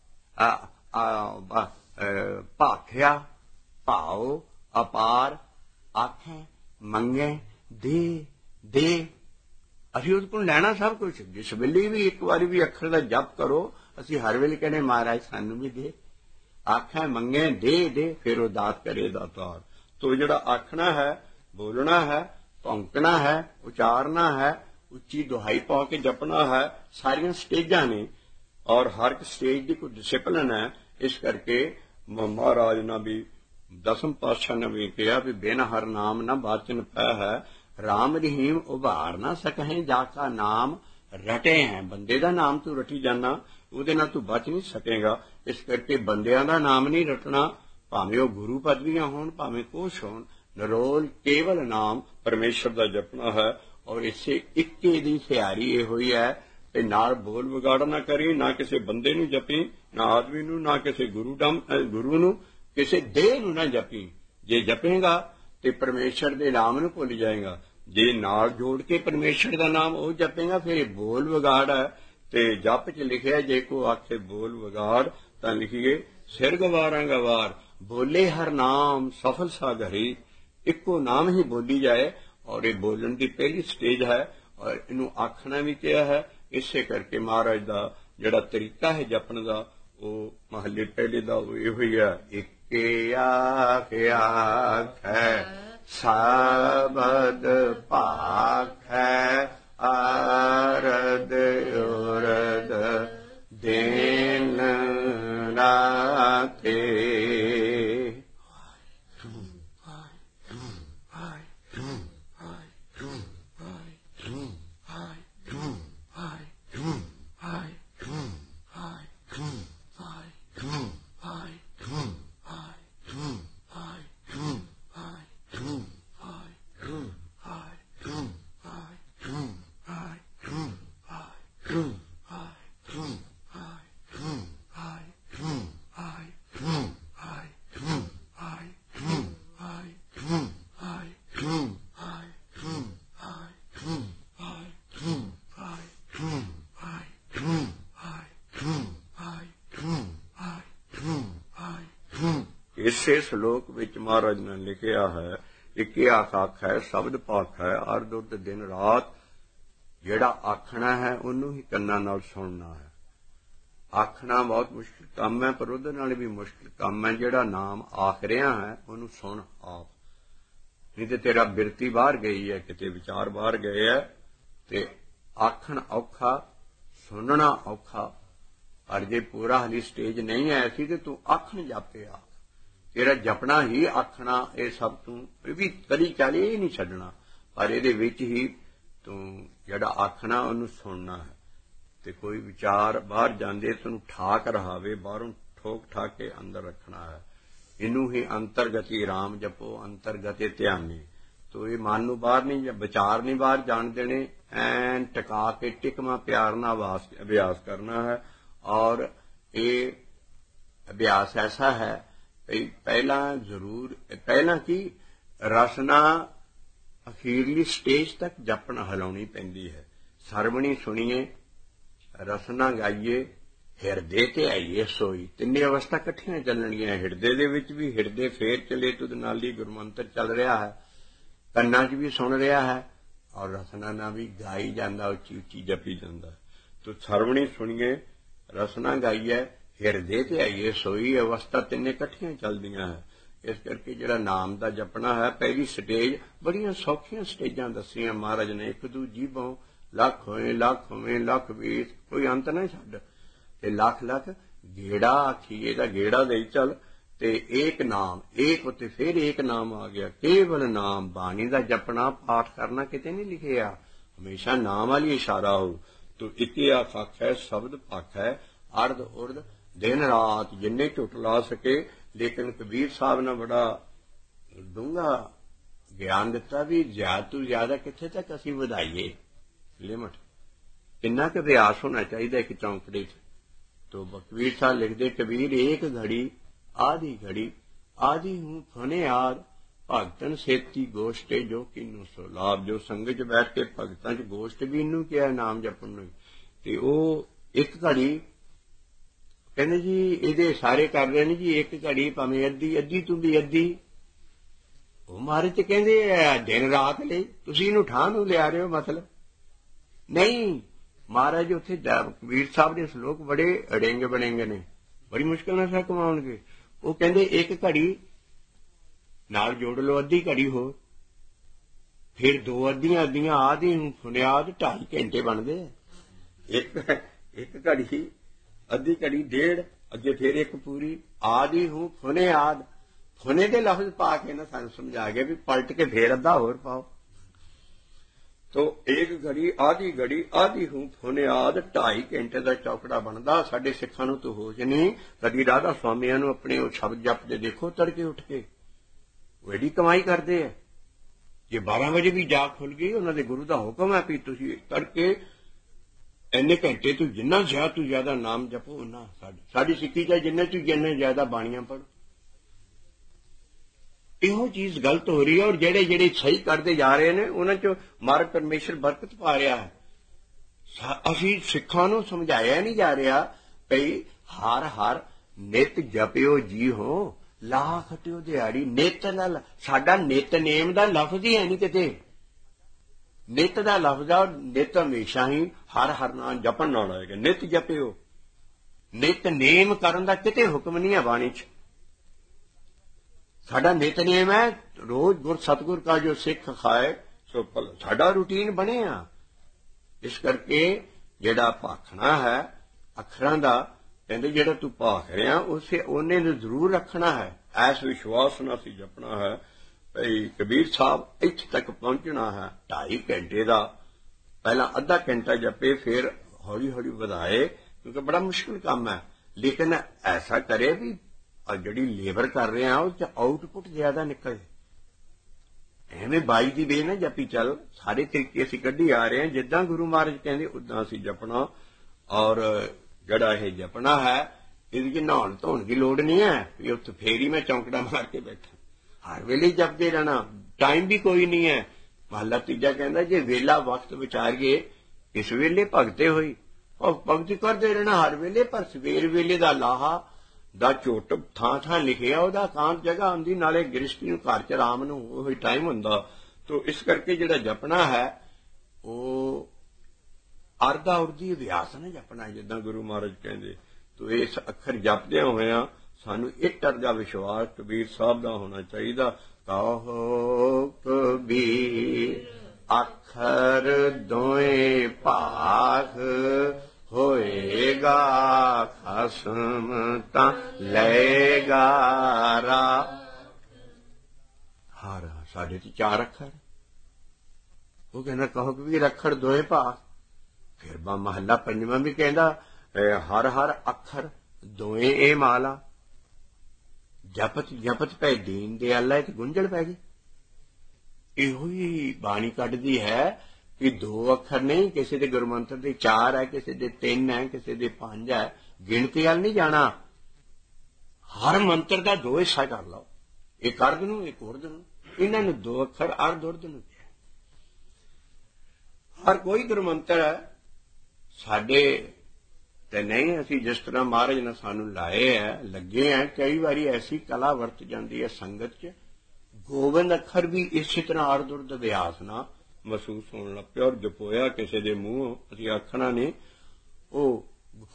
भाख्या भाओ अपार आखें मंगे दे दे। असी उस को लैना सब कुछ। जिस वेले भी एक बार भी अखर का जप करो असी हर वेले कहने महाराज सानू भी दे। आखें मंगे दे दे, फिर वो दात करे दातार। तो जड़ा आखना है, बोलना है, भौंकना है, उचारना है, उच्ची दुहाई पा के जपना है, सारियां स्टेजां ने और हर एक स्टेज की कोई डिसिपलिन है। इस करके महाराज ने भी दसम पातशाह ने भी कहा भी बिन हर नाम न बाचन पै है, राम रहीम उभार ना सकें जाका नाम रटे हैं। बंदे का नाम तू रटी जाना ਉਹਦੇ ਨਾਲ ਤੂੰ ਬਚ ਨਹੀਂ ਸਕੇਗਾ। इस करके ਬੰਦਿਆਂ ਦਾ ਨਾਮ नहीं रटना, ਭਾਵੇਂ ਉਹ ਗੁਰੂ ਪਦਵੀਆਂ ਹੋਣ ਭਾਵੇਂ ਕੁਛ ਹੋਣ, ਨਿਰੋਲ ਕੇਵਲ ਨਾਮ ਪਰਮੇਸ਼ਰ ਦਾ ਜਪਣਾ ਹੈ। ਔਰ ਇਸੇ ਇੱਕੇ ਦੀ ਸਿਆਰੀ ਇਹ ਹੋਈ ਹੈ ਤੇ ਨਾਲ ਬੋਲ ਵਿਗਾੜ ਨਾ ਕਰੀ, ਨਾ ਕਿਸੇ ਬੰਦੇ ਨੂੰ ਜਪੀ, ਨਾ ਆਦਮੀ ਨੂੰ, ਨਾ ਕਿਸੇ ਗੁਰੂ ਨੂੰ, ਕਿਸੇ ਦੇਹ ਨੂੰ ਨਾ ਜਪੀ। ਜੇ ਜਪੇਗਾ ਤੇ ਪਰਮੇਸ਼ਰ ਦੇ ਨਾਮ ਨੂੰ ਭੁੱਲ ਜਾਏਗਾ। ਜੇ ਨਾਲ ਜੋੜ ਕੇ ਪਰਮੇਸ਼ਰ ਦਾ ਨਾਮ ਉਹ ਜਪੇਗਾ ਫਿਰ ਇਹ ਬੋਲ ਵਿਗਾੜ ਹੈ। ਤੇ ਜਪ ਚ ਲਿਖਿਆ ਜੇ ਕੋ ਆਖੇ ਬੋਲ ਵਿਗਾੜ ਤਾਂ ਲਿਖੀਏ ਸਿਰ ਗਵਾਰਾਂ ਗਵਾਰ। बोले हर नाम सफल सा घरी, इको नाम ही बोली जाए। और ये बोलन की पहली स्टेज है ਔਰ ਇਹਨੂੰ ਆਖਣਾ ਵੀ ਕਿਹਾ ਹੈ। ਇਸੇ ਕਰਕੇ ਮਹਾਰਾਜ ਦਾ ਜਿਹੜਾ ਤਰੀਕਾ ਹੈ ਜਪਣ ਦਾ ਉਹ ਮਹੱਲੇ ਪਹਿਲੇ ਦਾ ਇਹੋ ਹੀ ਹੈ। ਇੱਕੇ ਆਖੈ ਸਬਦ ਭਾਖੈ ਆਰਦ ਉਰਦ ਦਿਨ ਰਾਤੇ। ਇਸੇ ਸ਼ਲੋਕ ਵਿੱਚ ਮਹਾਰਾਜ ਨੇ ਲਿਖਿਆ ਹੈ, ਇੱਕੇ ਆਖੈ ਸ਼ਬਦ ਭਾਖੈ ਅਰਧ ਉਰਧ ਦਿਨ ਰਾਤ। ਜਿਹੜਾ ਆਖਣਾ ਹੈ ਉਹਨੂੰ ਹੀ ਕੰਨਾਂ ਨਾਲ ਸੁਣਨਾ ਹੈ। ਆਖਣਾ ਬਹੁਤ ਮੁਸ਼ਕਿਲ ਕੰਮ ਹੈ, ਪਰ ਉਹਦੇ ਨਾਲ ਵੀ ਮੁਸ਼ਕਿਲ ਕੰਮ ਹੈ ਜਿਹੜਾ ਨਾਮ ਆਖ ਰਿਹਾ ਹੈ ਉਹਨੂੰ ਸੁਣ ਆਪ। ਨਹੀਂ ਤੇ ਤੇਰਾ ਬਿਰਤੀ ਬਾਹਰ ਗਈ ਹੈ, ਕਿਤੇ ਵਿਚਾਰ ਬਾਹਰ ਗਏ ਹੈ, ਤੇ ਆਖਣ ਔਖਾ, ਸੁਣਨਾ ਔਖਾ। ਪਰ ਜੇ ਪੂਰਾ ਹਾਲੀ ਸਟੇਜ ਨਹੀਂ ਆਇਆ ਸੀ ਤੇ ਤੂੰ ਆਖਣ ਜਾਪਿਆ, ਤੇਰਾ ਜਪਣਾ ਹੀ ਆਖਣਾ। ਇਹ ਸਭ ਤੂੰ ਇਹ ਵੀ ਕਦੀ ਚਾਲੇ ਹੀ ਨਹੀਂ ਛੱਡਣਾ, ਪਰ ਇਹਦੇ ਵਿੱਚ ਹੀ ਤੂੰ ਜਿਹੜਾ ਆਖਣਾ ਉਹਨੂੰ ਸੁਣਨਾ ਹੈ। ਤੇ ਕੋਈ ਵਿਚਾਰ ਬਾਹਰ ਜਾਂਦੇ ਤੈਨੂੰ ਠਾਕ ਰਹਾਵੇ, ਬਾਹਰੋਂ ਠੋਕ ਠਾਕ ਕੇ ਅੰਦਰ ਰੱਖਣਾ ਹੈ। ਇਹਨੂੰ ਹੀ ਅੰਤਰਗਤੀ ਰਾਮ ਜਪੋ ਅੰਤਰਗਤੇ ਧਿਆਨੇ। ਤੋ ਇਹ ਮਨ ਨੂੰ ਬਾਹਰ ਨਹੀਂ, ਵਿਚਾਰ ਨਹੀਂ ਬਾਹਰ ਜਾਣ ਦੇਣੇ, ਐਨ ਟਿਕਾ ਕੇ ਟਿਕਮਾ ਪਿਆਰ ਨਾਲ ਅਭਿਆਸ ਕਰਨਾ ਹੈ। ਔਰ ਇਹ ਅਭਿਆਸ ਐਸਾ ਹੈ ਪਹਿਲਾਂ ਕੀ ਰਸਨਾ ਅਖੀਰਲੀ ਸਟੇਜ ਤੱਕ ਜਪਣ ਹਿਲਾਉਣੀ ਪੈਂਦੀ ਹੈ। ਸਰਵਣੀ ਸੁਣੀਏ, ਰਸਨਾ ਗਾਈਏ, ਹਿਰਦੇ ਤੇ ਆਈਏ ਸੋਈ। ਤਿੰਨੇ ਅਵਸਥਾ ਇਕੱਠੀਆਂ ਚੱਲਣਗੀਆਂ। ਹਿਰਦੇ ਦੇ ਵਿੱਚ ਵੀ ਹਿਰਦੇ ਫੇਰ ਚਲੇ ਤੁਧ ਨਾਲੀ ਗੁਰਮੰਤਰ ਚੱਲ ਰਿਹਾ ਹੈ, ਕੰਨਾਂ 'ਚ ਵੀ ਸੁਣ ਰਿਹਾ ਹੈ, ਔਰ ਰਸਨਾ ਨਾਲ ਵੀ ਗਾਈ ਜਾਂਦਾ, ਉੱਚੀ ਉੱਚੀ ਜਪੀ ਜਾਂਦਾ। ਤੋ ਸਰਵਣੀ ਸੁਣੀਏ, ਰਸਨਾ ਗਾਈਏ, ਹਿਰਦੇ ਤੇ ਆਈਏ ਸੋਈ। ਅਵਸਥਾ ਤਿੰਨੇ ਇਕੱਠੀਆਂ ਚੱਲਦੀਆਂ ਹੈ। ਇਸ ਕਰਕੇ ਜਿਹੜਾ ਨਾਮ ਦਾ ਜਪਣਾ ਹੈ, ਪਹਿਲੀ ਸਟੇਜ ਬੜੀਆਂ ਸੌਖੀਆਂ ਸਟੇਜਾਂ ਦੱਸੀਆਂ ਮਹਾਰਾਜ ਨੇ। ਇੱਕ ਦੂ ਜੀਭੋਂ ਲੱਖ ਹੋਏ, ਲੱਖ ਹੋਵੇਂ, ਲੱਖ 20, ਕੋਈ ਅੰਤ ਨਾ ਛੱਡ। ਤੇ ਲੱਖ ਲੱਖ ਗੇੜਾ ਆਖੀਏ ਦਾ ਗੇੜਾ ਦੇ ਚੱਲ। ਤੇ ਏਕ ਨਾਮ, ਏਕ ਉੱਤੇ ਫਿਰ ਏਕ ਨਾਮ ਆ ਗਿਆ। ਕੇਵਲ ਨਾਮ, ਬਾਣੀ ਦਾ ਜਪਣਾ ਪਾਠ ਕਰਨਾ ਕਿਤੇ ਨਹੀਂ ਲਿਖਿਆ, ਹਮੇਸ਼ਾ ਨਾਮ ਵਾਲੀ ਇਸ਼ਾਰਾ ਹੋ। ਤੋ ਇੱਕੇ ਆਖੈ ਸ਼ਬਦ ਭਾਖੈ ਅਰਧ ਉਰਧ ਦਿਨ ਰਾਤ। ਜਿੰਨੇ ਝੁੱਟ ਲਾ ਸਕੇ। ਲੇਕਿਨ ਕਬੀਰ ਸਾਹਿਬ ਨੇ ਬੜਾ ਡੂੰਘਾ ਗਿਆਨ ਦਿੱਤਾ ਵੀ ਜ਼ਿਆਦਾ ਤੋਂ ਜ਼ਿਆਦਾ ਕਿੱਥੇ ਤੱਕ ਅਸੀਂ ਵਧਾਈਏ ਲਿਮਟ, ਕਿੰਨਾ ਕੁ ਅਭਿਆਸ ਹੋਣਾ ਚਾਹੀਦਾ ਇੱਕ ਚੌਂਕੜੇ 'ਚ। ਤੋ ਕਬੀਰ ਸਾਹਿਬ ਲਿਖਦੇ, ਕਬੀਰ ਏਕ ਘੜੀ ਆਧੀ ਘੜੀ ਆਧੀ ਹੂੰ ਫਨੇ ਆਦ ਭਗਤਨ ਸੇਤੀ ਗੋਸ਼ਟੇ ਜੋ ਕਿਨੂੰ ਸੋ ਲਾਭ। ਜੋ ਸੰਗਤ 'ਚ ਬੈਠ ਕੇ ਭਗਤਾਂ 'ਚ ਗੋਸ਼ਟ ਵੀ ਇਹਨੂੰ ਕਿਹਾ ਨਾਮ ਜਪਣ ਨੂੰ। ਤੇ ਉਹ ਇੱਕ ਘੜੀ ਕਹਿੰਦੇ ਜੀ ਇਹਦੇ ਸਾਰੇ ਕਰ ਰਹੇ ਨੇ ਜੀ, ਇੱਕ ਘੜੀ ਭਾਵੇਂ ਅੱਧੀ, ਅੱਧੀ ਤੋਂ ਵੀ ਅੱਧੀ। ਉਹ ਮਹਾਰਾਜ ਤੇ ਕਹਿੰਦੇ ਦਿਨ ਰਾਤ ਲਈ ਤੁਸੀਂ ਇਹਨੂੰ ਠਾਹ ਨੂੰ ਲਿਆ ਰਹੇ ਹੋ, ਮਤਲਬ ਨਹੀਂ। ਮਹਾਰਾਜ ਉੱਥੇ ਕਬੀਰ ਸਾਹਿਬ ਦੇ ਸ਼ਲੋਕ ਬੜੇ ਅੜੇਂਗੇ ਬਣੇਗੇ ਨੇ, ਬੜੀ ਮੁਸ਼ਕਿਲ ਨਾਲ ਸਾ ਕਮਾਉਣਗੇ। ਉਹ ਕਹਿੰਦੇ ਇੱਕ ਘੜੀ ਨਾਲ ਜੋੜ ਲਓ, ਅੱਧੀ ਘੜੀ ਹੋਰ, ਫਿਰ ਦੋ ਅੱਧੀਆਂ ਅੱਧੀਆਂ ਆਧੀ ਨੂੰ ਫੁਨਿਆਦ 2.5 ਘੰਟੇ ਬਣਦੇ ਆ। ਇੱਕ ਘੜੀ, ਅੱਧੀ ਘੜੀ, ਡੇਢ, ਅੱਗੇ ਫਿਰ ਇੱਕ ਪੂਰੀ। ਆਦਿ ਹੂੰ ਫੁਨੇ ਆਦ। ਫੁਨੇ ਦੇ ਲਫ਼ਜ਼ ਪਾ ਕੇ ਨਾ ਸਾਨੂੰ ਸਮਝਾ ਗਿਆ ਵੀ ਪਲਟ ਕੇ ਫੇਰ ਅੱਧਾ ਹੋਰ ਪਾਓ। ਤੋ ਇੱਕ ਘੜੀ ਆਦਿ ਹੂੰ ਫੁਨੇ ਆਦ 2.5 ਘੰਟੇ ਦਾ ਚੌਕੜਾ ਬਣਦਾ। ਸਾਡੇ ਸਿੱਖਾਂ ਨੂੰ ਤਾਂ ਹੋਸ਼ ਨਹੀਂ। ਕਦੀ ਰਾਧਾ ਸਵਾਮੀਆਂ ਨੂੰ ਆਪਣੇ ਉਹ ਸ਼ਬਦ ਜਪਦੇ ਦੇਖੋ ਤੜਕੇ ਉੱਠ ਕੇ, ਉਹ ਐਡੀ ਕਮਾਈ ਕਰਦੇ ਆ। ਜੇ 12 ਵਜੇ ਵੀ ਜਾਗ ਖੁੱਲ ਗਈ, ਉਹਨਾਂ ਦੇ ਗੁਰੂ ਦਾ ਹੁਕਮ ਹੈ ਵੀ ਤੁਸੀਂ ਤੜਕੇ ਇੰਨੇ ਘੰਟੇ ਤੋਂ ਜਿੰਨਾ ਜ਼ਿਆਦਾ ਤੋਂ ਜ਼ਿਆਦਾ ਨਾਮ ਜਪੋ ਉਹਨਾਂ। ਸਾਡੀ ਸਿੱਖੀ ਚ ਜਿੰਨੇ ਤੋਂ ਜਿੰਨੇ ਜ਼ਿਆਦਾ ਬਾਣੀਆਂ ਪੜ੍ਹੋ। ਇਹੋ ਚੀਜ਼ ਗਲਤ ਹੋ ਰਹੀ ਹੈ। ਔਰ ਜਿਹੜੇ ਜਿਹੜੇ ਸਹੀ ਕਰਦੇ ਜਾ ਰਹੇ ਨੇ ਉਹਨਾਂ ਚ ਮਾਰਗ ਪਰਮੇਸ਼ਰ ਬਰਕਤ ਪਾ ਰਿਹਾ ਹੈ। ਅਸੀਂ ਸਿੱਖਾਂ ਨੂੰ ਸਮਝਾਇਆ ਨਹੀਂ ਜਾ ਰਿਹਾ ਭਈ ਹਰ ਹਰ ਨਿਤ ਜਪਿਓ ਜੀ ਹੋ, ਲਾ ਖਟਿਓ ਦਿਹਾੜੀ। ਨਿਤ ਨਾਲ ਸਾਡਾ ਨਿਤਨੇਮ ਦਾ ਲਫ਼ਜ਼ ਹੀ ਹੈ ਨਹੀਂ ਕਿਤੇ। ਨਿਤ ਦਾ ਲਫ਼ਜ਼ ਆ, ਨਿਤ ਹਮੇਸ਼ਾ ਹੀ ਹਰ ਹਰ ਨਾਮ ਜਪਣ ਨਾਲ ਆਏਗਾ। ਨਿਤ ਜਪਿਓ, ਨਿਤਨੇਮ ਕਰਨ ਦਾ ਕਿਤੇ ਹੁਕਮ ਨਹੀਂ ਹੈ ਬਾਣੀ 'ਚ। ਸਾਡਾ ਨਿਤਨੇਮ ਹੈ ਰੋਜ਼ ਗੁਰ ਸਤਿਗੁਰ ਕਾ ਜੋ ਸਿੱਖ ਖਾਏ ਸੋ ਭਲਾ, ਸਾਡਾ ਰੂਟੀਨ ਬਣਿਆ। ਇਸ ਕਰਕੇ ਜਿਹੜਾ ਭਾਖਣਾ ਹੈ ਅੱਖਰਾਂ ਦਾ, ਕਹਿੰਦੇ ਜਿਹੜਾ ਤੂੰ ਭਾਖ ਰਿਹਾ ਉਸੇ ਉਹਨੇ ਨੂੰ ਜ਼ਰੂਰ ਰੱਖਣਾ ਹੈ। ਐਸ ਵਿਸ਼ਵਾਸ ਨਾਲ ਅਸੀਂ ਜਪਣਾ ਹੈ ਭਈ ਕਬੀਰ ਸਾਹਿਬ ਇੱਥੇ ਤੱਕ ਪਹੁੰਚਣਾ ਹੈ 2.5 ਘੰਟੇ ਦਾ। ਪਹਿਲਾਂ ਅੱਧਾ ਘੰਟਾ ਜਪੇ, ਫਿਰ ਹੌਲੀ ਹੌਲੀ ਵਧਾਏ, ਕਿਉਂਕਿ ਬੜਾ ਮੁਸ਼ਕਿਲ ਕੰਮ ਹੈ। ਲੇਕਿਨ ਐਸਾ ਕਰੇ ਵੀ ਜਿਹੜੀ ਲੇਬਰ ਕਰ ਰਹੇ ਆ ਉਹ 'ਚ ਆਊਟਪੁੱਟ ਜ਼ਿਆਦਾ ਨਿਕਲੇ। ਐਵੇਂ ਬਾਈ ਦੀ ਵੇ ਨਾ ਜਪੀ ਚੱਲ, ਸਾਰੇ ਤਰੀਕੇ ਅਸੀਂ ਕੱਢੀ ਆ ਰਹੇ ਹਾਂ। ਜਿੱਦਾਂ ਗੁਰੂ ਮਹਾਰਾਜ ਕਹਿੰਦੇ ਉਦਾਂ ਅਸੀਂ ਜਪਣਾ। ਔਰ ਜਿਹੜਾ ਇਹ ਜਪਣਾ ਹੈ ਇਹਦੇ 'ਚ ਨਹਾਉਣ ਧੋਣ ਦੀ ਲੋੜ ਨਹੀਂ ਹੈ ਵੀ ਉੱਥੇ ਫੇਰ ਹੀ ਮੈਂ ਚੌਂਕੜਾ ਮਾਰ ਕੇ ਬੈਠਾ। ਹਰ ਵੇਲੇ ਜਪਦੇ ਰਹਿਣਾ, ਟਾਈਮ ਵੀ ਕੋਈ ਨਹੀਂ ਹੈ। ਮਹਲਾ ਤੀਜਾ ਕਹਿੰਦਾ ਜੇ ਵੇਲਾ ਵਕਤ ਵਿਚਾਰੀਏ ਇਸ ਵੇਲੇ ਭਗਤੇ ਹੋਈ, ਉਹ ਭਗਤੀ ਕਰਦੇ ਰਹਿਣਾ ਹਰ ਵੇਲੇ। ਪਰ ਸਵੇਰ ਵੇਲੇ ਦਾ ਲਾਹਾ ਦਾ ਝੁੱਟ ਥਾਂ ਥਾਂ ਲਿਖਿਆ, ਉਹਦਾ ਕਾਂਤ ਜਗ੍ਹਾ ਹੁੰਦੀ, ਨਾਲੇ ਗ੍ਰਸਤੀ ਨੂੰ ਘਰ 'ਚ ਆਰਾਮ ਨੂੰ ਉਹੀ ਟਾਈਮ ਹੁੰਦਾ। ਤੋ ਇਸ ਕਰਕੇ ਜਿਹੜਾ ਜਪਣਾ ਹੈ ਉਹ ਅਰਦਾ ਉਰਦੀ ਅਭਿਆਸ ਨਾ ਜਪਣਾ, ਜਿੱਦਾਂ ਗੁਰੂ ਮਹਾਰਾਜ ਕਹਿੰਦੇ। ਤੋ ਇਸ ਅੱਖਰ ਜਪਦਿਆਂ ਹੋਇਆਂ ਸਾਨੂੰ ਇੱਕ ਤਰ੍ਹਾਂ ਵਿਸ਼ਵਾਸ ਕਬੀਰ ਸਾਹਿਬ ਦਾ ਹੋਣਾ ਚਾਹੀਦਾ। ਕਹੋ ਕਬੀਰ ਅੱਖਰ ਦੋਏ ਭਾਗ ਹੋਏਗਾ ਖਸਮ ਤਾਂ ਲਏਗਾ ਰਾ। ਹਰ ਸਾਡੇ ਤੇ 4 ਅੱਖਰ, ਉਹ ਕਹਿੰਦਾ ਕਹੋ ਕਬੀਰ ਅੱਖਰ ਦੋਏ ਭਾਗ। ਫਿਰ ਮਹੱਲਾ ਪੰਜਵਾਂ ਵੀ ਕਹਿੰਦਾ ਹਰ ਹਰ ਅੱਖਰ ਦੋਏ ਇਹ ਮਾਲਾ। ਜਪਤ ਜਪਤ ਪੈ ਦੀਨ ਦਿਆਲਾ ਤੇ ਗੁੰਝਲ ਪੈ ਗਈ। ਇਹੋ ਹੀ ਬਾਣੀ ਕੱਢਦੀ ਹੈ ਕਿ 2 ਅੱਖਰ ਨਹੀਂ, ਕਿਸੇ ਦੇ ਗੁਰਮੰਤਰ ਦੇ 4 ਹੈ, ਕਿਸੇ ਦੇ 3 ਹੈ, ਕਿਸੇ ਦੇ 5 ਹੈ। ਗਿਣਤੀ ਵੱਲ ਨਹੀਂ ਜਾਣਾ, ਹਰ ਮੰਤਰ ਦਾ 2 ਹਿੱਸਾ ਕਰ ਲਓ, ਇੱਕ ਅਰਧ ਨੂੰ ਇੱਕ ਉਰਧ ਨੂੰ। ਇਹਨਾਂ ਨੂੰ 2 ਅੱਖਰ ਅਰਧ ਉਰਧ ਨੂੰ ਕਿਹਾ। ਹਰ ਕੋਈ ਗੁਰਮੰਤਰ ਹੈ ਸਾਡੇ ਤੇ ਨਹੀਂ। ਅਸੀਂ ਜਿਸ ਤਰ੍ਹਾਂ ਮਹਾਰਾਜ ਨੇ ਸਾਨੂੰ ਲਾਏ ਹੈ, ਲੱਗੇ ਹੈ, ਕਈ ਵਾਰੀ ਐਸੀ ਕਲਾ ਵਰਤ ਜਾਂਦੀ ਹੈ ਸੰਗਤ 'ਚ, ਗੋਬਿੰਦ ਅੱਖਰ ਵੀ ਇਸੇ ਤਰ੍ਹਾਂ ਅਰਧ ਉਰਧ ਅਭਿਆਸ ਨਾਲ ਮਹਿਸੂਸ ਹੋਣ ਲੱਗ ਪਿਆ। ਔਰ ਜਪੋਇਆ ਕਿਸੇ ਦੇ ਮੂੰਹੋਂ ਅਸੀਂ ਆਖਣਾ ਨੇ ਉਹ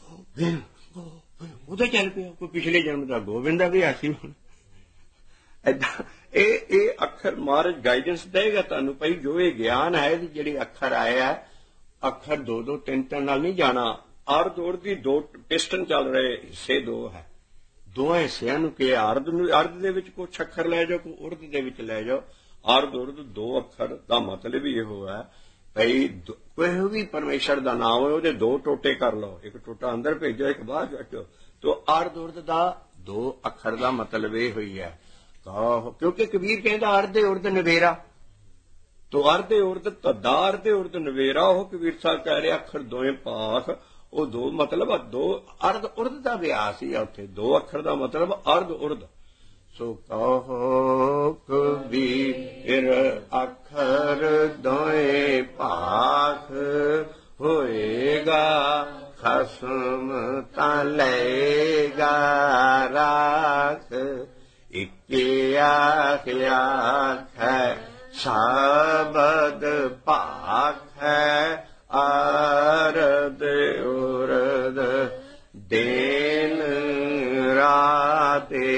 ਉਹਦਾ ਚੱਲ ਪਿਆ, ਕੋਈ ਪਿਛਲੇ ਜਨਮ ਦਾ ਗੋਬਿੰਦ ਦਾ ਵੀ ਆਸੀ। ਏਦਾਂ ਇਹ ਅੱਖਰ ਮਹਾਰਾਜ ਗਾਈਡੈਂਸ ਦੇਗਾ ਤੁਹਾਨੂੰ ਭਾਈ। ਜੋ ਇਹ ਗਿਆਨ ਹੈ ਜਿਹੜੇ ਅੱਖਰ ਆਏ ਆ, ਅੱਖਰ 2-2 3-3 ਨਾਲ ਨਹੀਂ ਜਾਣਾ। ਅਰਧ ਉਰਧ ਦੀ 2 ਪਿਸਟਨ ਚੱਲ ਰਹੇ, ਹਿੱਸੇ 2 ਹੈ। 2 ਹਿੱਸਿਆਂ ਨੂੰ ਕਿ ਅਰਧ ਨੂੰ ਅਰਧ ਦੇ ਵਿੱਚ ਕੁਛ ਅੱਖਰ ਲੈ ਜਾਓ, ਕੋਈ ਉਰਧ ਦੇ ਵਿੱਚ ਲੈ ਜਾਓ। ਅਰਧ ਉਰਧ 2 ਅੱਖਰ ਦਾ ਮਤਲਬ ਹੀ ਇਹੋ ਹੈ ਭਈ ਕੋਈ ਵੀ ਪਰਮੇਸ਼ਰ ਦਾ ਨਾਮ ਹੋਏ ਉਹਦੇ 2 ਟੋਟੇ ਕਰ ਲਓ, ਇੱਕ ਟੋਟਾ ਅੰਦਰ ਭੇਜੋ, ਇੱਕ ਬਾਹਰ ਕੱਢੋ। ਤੋ ਅਰਧ ਉਰਧ ਦਾ 2 ਅੱਖਰ ਦਾ ਮਤਲਬ ਇਹ ਹੋਈ ਹੈ। ਕਿਉਂਕਿ ਕਬੀਰ ਕਹਿੰਦਾ ਅਰਧ ਉਰਧ ਨਵੇਰਾ। ਤੋ ਅਰਧ ਉਰਧ ਧੱਦਾ, ਅਰਧ ਉਰਧ ਨਵੇਰਾ। ਉਹ ਕਬੀਰ ਸਾਹਿਬ ਕਹਿ ਰਹੇ ਅੱਖਰ ਦੋਏ ਪਾਖ, ਉਹ 2 ਮਤਲਬ 2 ਅਰਧ ਉਰਧ ਦਾ ਅਭਿਆਸ ਹੀ ਆ ਉੱਥੇ। 2 ਅੱਖਰ ਦਾ ਮਤਲਬ ਅਰਧ ਉਰਧ। ਸੋ ਕਹੋ ਕਬੀਰ ਅੱਖਰ ਦੋਏ ਭਾਗ ਹੋਏਗਾ ਖਸਮ ਤਾਂ ਲਏਗਾ ਰਾਖ। ਇੱਕੇ ਆਖ ਹੈ ਸ਼ਬਦ ਭਾਖ ਹੈ ਅਰਧ ਉਰਧ ਦਿਨ ਰਾਤੇ।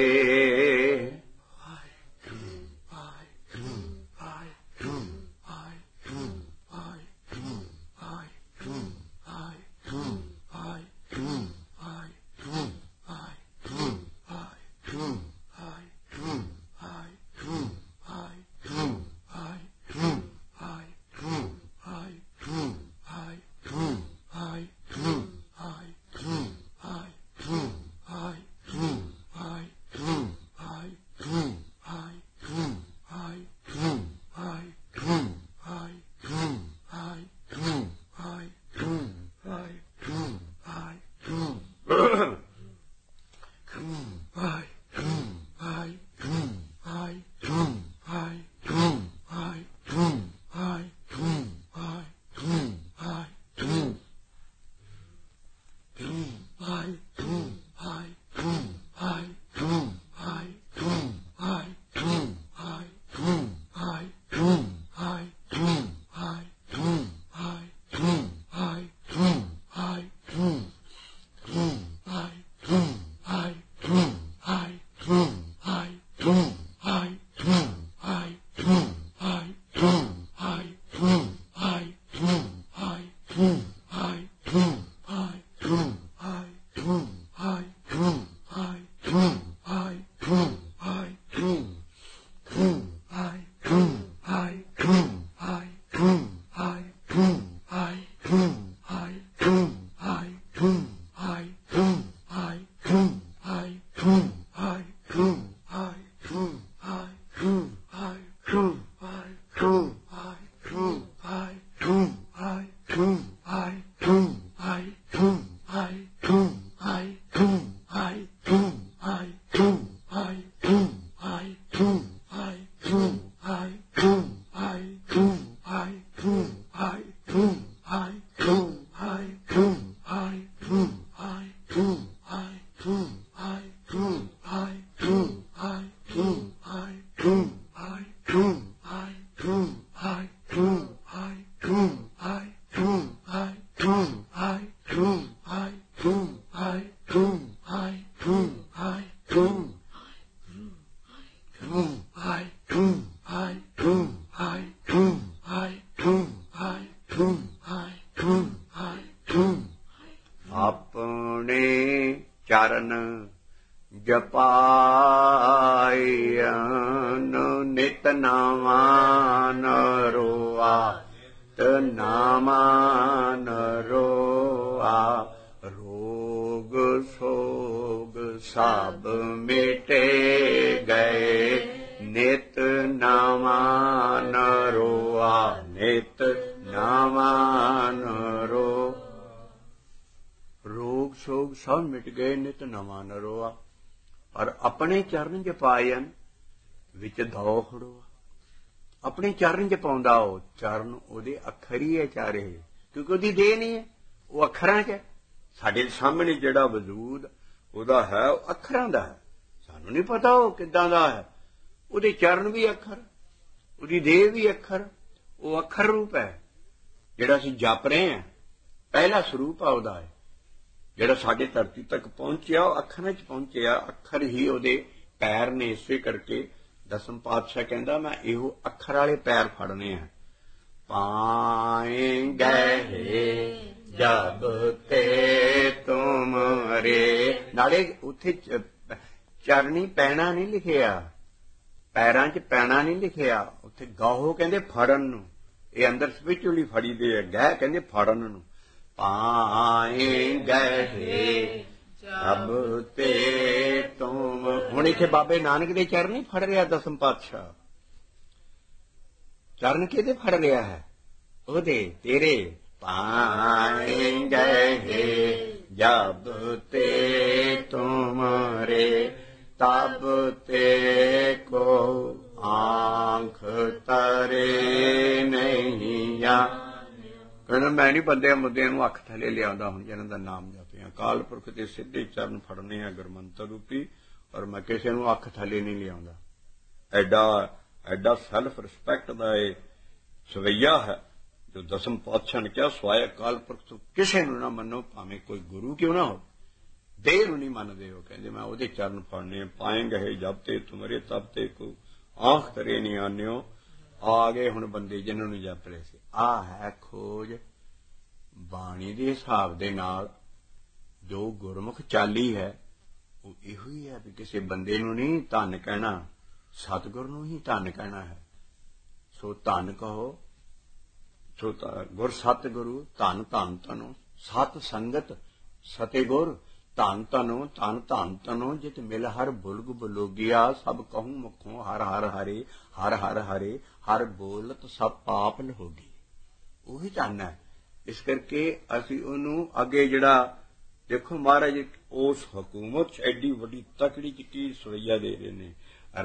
नित नामा न रोआ, नामा न रोआ। रोग सोग सब मिटे गए, नित नामा न रोआ, नित नामा न रो। रोग सोग सब मिट गए, नित नामा न रोआ। पर अपने चरण च पायन विच धौ खड़ोआ। अपने चरण च पाउंदा ਉਹ ਚਰਨ ਉਹਦੇ ਅੱਖਰ ਹੀ ਹੈ ਚਾਰੇ, ਕਿਉਂਕਿ ਉਹਦੀ ਦੇਹ ਨਹੀਂ ਹੈ, ਉਹ ਅੱਖਰਾਂ 'ਚ ਹੈ। ਸਾਡੇ ਸਾਹਮਣੇ ਜਿਹੜਾ ਵਜੂਦ ਉਹਦਾ ਹੈ ਉਹ ਅੱਖਰਾਂ ਦਾ ਹੈ, ਸਾਨੂੰ ਨਹੀਂ ਪਤਾ ਉਹ ਕਿੱਦਾਂ ਦਾ ਹੈ। ਉਹਦੇ ਚਰਨ ਵੀ ਅੱਖਰ, ਉਹਦੀ ਦੇਹ ਵੀ ਅੱਖਰ, ਉਹ ਅੱਖਰ ਰੂਪ ਹੈ ਜਿਹੜਾ ਅਸੀਂ ਜਪ ਰਹੇ ਹਾਂ। ਪਹਿਲਾ ਸਰੂਪ ਆ ਉਹਦਾ ਹੈ ਜਿਹੜਾ ਸਾਡੇ ਧਰਤੀ ਤੱਕ ਪਹੁੰਚਿਆ, ਉਹ ਅੱਖਰਾਂ 'ਚ ਪਹੁੰਚਿਆ। ਅੱਖਰ ਹੀ ਉਹਦੇ ਪੈਰ ਨੇ, ਇਸੇ ਕਰਕੇ ਦਸਮ ਪਾਤਸ਼ਾਹ ਕਹਿੰਦਾ ਮੈਂ ਇਹੋ ਅੱਖਰ ਵਾਲੇ ਪੈਰ ਫੜਨੇ ਆ। ਪਾਏਂਗੇ ਜਬ ਤੇ ਤੁਮਰੇ, ਨਾਲੇ ਉੱਥੇ ਚਰਨੀ ਪੈਣਾ ਨਹੀਂ ਲਿਖਿਆ, ਪੈਰਾਂ 'ਚ ਪੈਣਾ ਨਹੀਂ ਲਿਖਿਆ, ਉੱਥੇ ਗਾਹੋ ਕਹਿੰਦੇ ਫੜਨ ਨੂੰ। ਇਹ ਅੰਦਰ ਸਪਿਰਚੁਅਲੀ ਫੜੀ ਦੇ, ਗਹਿ ਕਹਿੰਦੇ ਫੜਨ ਨੂੰ। ਪਾਏਂਗੇ ਜਬ ਤੇ ਤੁਮ, ਹੁਣ ਇੱਥੇ ਬਾਬੇ ਨਾਨਕ ਦੇ ਚਰਨ ਨਹੀਂ ਫੜ ਰਿਹਾ ਦਸਮ ਪਾਤਸ਼ਾਹ, ਚਰਨ ਕਿਹਦੇ ਫੜ ਰਿਹਾ ਹੈ? ਉਹਦੇ, ਤੇਰੇ। ਪਾਏਂਗੇ ਜਬ ਤੇ ਤੁਮਰੇ, ਤਬ ਤੇ ਕੋ ਆਂਖ ਤਰੇ ਨਹੀਂ ਆ। ਕਹਿੰਦਾ ਮੈਂ ਨਹੀਂ ਬੰਦਿਆਂ ਮੁੱਦਿਆਂ ਨੂੰ ਅੱਖ ਥੱਲੇ ਲਿਆਉਂਦਾ, ਹੁਣ ਜਿਹਨਾਂ ਦਾ ਨਾਮ ਜਪਿਆ। ਅਕਾਲ ਪੁਰਖ ਦੇ ਸਿੱਧੇ ਚਰਨ ਫੜਨੇ ਆ ਗੁਰਮੰਤਰ ਰੂਪੀ, ਔਰ ਮੈਂ ਕਿਸੇ ਨੂੰ ਅੱਖ ਥੱਲੇ ਨਹੀਂ ਲਿਆਉਂਦਾ। ਐਡਾ ਸੈਲਫ ਰਿਸਪੈਕਟ ਦਾ ਇਹ ਸਵਈਆ ਹੈ ਜੋ ਦਸਮ ਪਾਤਸ਼ਾਹ ਨੇ ਕਿਹਾ, ਸਵਾਏ ਅਕਾਲ ਪੁਰਖ ਤੋਂ ਕਿਸੇ ਨੂੰ ਨਾ ਮੰਨੋ, ਭਾਵੇਂ ਕੋਈ ਗੁਰੂ ਕਿਉਂ ਨਾ ਹੋ। ਦੇਹ ਨੂੰ ਨਹੀਂ ਮੰਨਦੇ, ਉਹ ਕਹਿੰਦੇ ਮੈਂ ਉਹਦੇ ਚਰਨ ਫੜਨੇ। ਪਾਏਂਗੇ ਜਬ ਤੇ ਤੁਮਰੇ ਤਬ ਤੇ ਕੋ ਆਂਖ ਤਰੇ ਨਹੀਂ ਆਨਿਓ। ਆ ਗਏ ਹੁਣ ਬੰਦੇ ਜਿਹਨਾਂ ਨੂੰ ਜਪ ਰਹੇ ਸੀ। ਆਹ ਹੈ ਖੋਜ ਬਾਣੀ ਦੇ ਹਿਸਾਬ ਦੇ ਨਾਲ ਜੋ ਗੁਰਮੁਖ ਚਾਲੀ ਹੈ, ਉਹ ਇਹੋ ਹੀ ਹੈ ਵੀ ਕਿਸੇ ਬੰਦੇ ਨੂੰ ਨਹੀਂ ਧੰਨ ਕਹਿਣਾ, ਸਤਿਗੁਰ ਨੂੰ ਹੀ ਧੰਨ ਕਹਿਣਾ ਹੈ। ਸੋ ਧੰਨ ਕਹੋ, ਸੋ ਗੁਰ ਸਤਿਗੁਰੂ ਧੰਨ ਧੰਨ ਤਨੋ, ਸਤ ਸੰਗਤ ਸਤਿਗੁਰ ਧੰਨ ਤਨੋ, ਧੰਨ ਧੰਨ ਤਨੋ। ਜਿਤ ਮਿਲ ਹਰ ਬੁਲਗ ਬਲੋਗਿਆ, ਸਭ ਕਹੂੰ ਮੁਖੋਂ ਹਰ ਹਰ ਹਰੇ, ਹਰ ਹਰ ਹਰੇ, ਹਰ ਬੋਲਤ ਸਭ ਪਾਪ ਲਹੋਗੀ। ਉਹੀ ਧੰਨ ਹੈ। ਇਸ ਕਰਕੇ ਅਸੀਂ ਉਹਨੂੰ ਅੱਗੇ ਜਿਹੜਾ ਦੇਖੋ ਮਹਾਰਾਜ ਉਸ ਹਕੂਮਤ 'ਚ ਐਡੀ ਵੱਡੀ ਤਕੜੀ ਚਿੱਟੀ ਸਵਈਆ ਦੇ ਰਹੇ ਨੇ।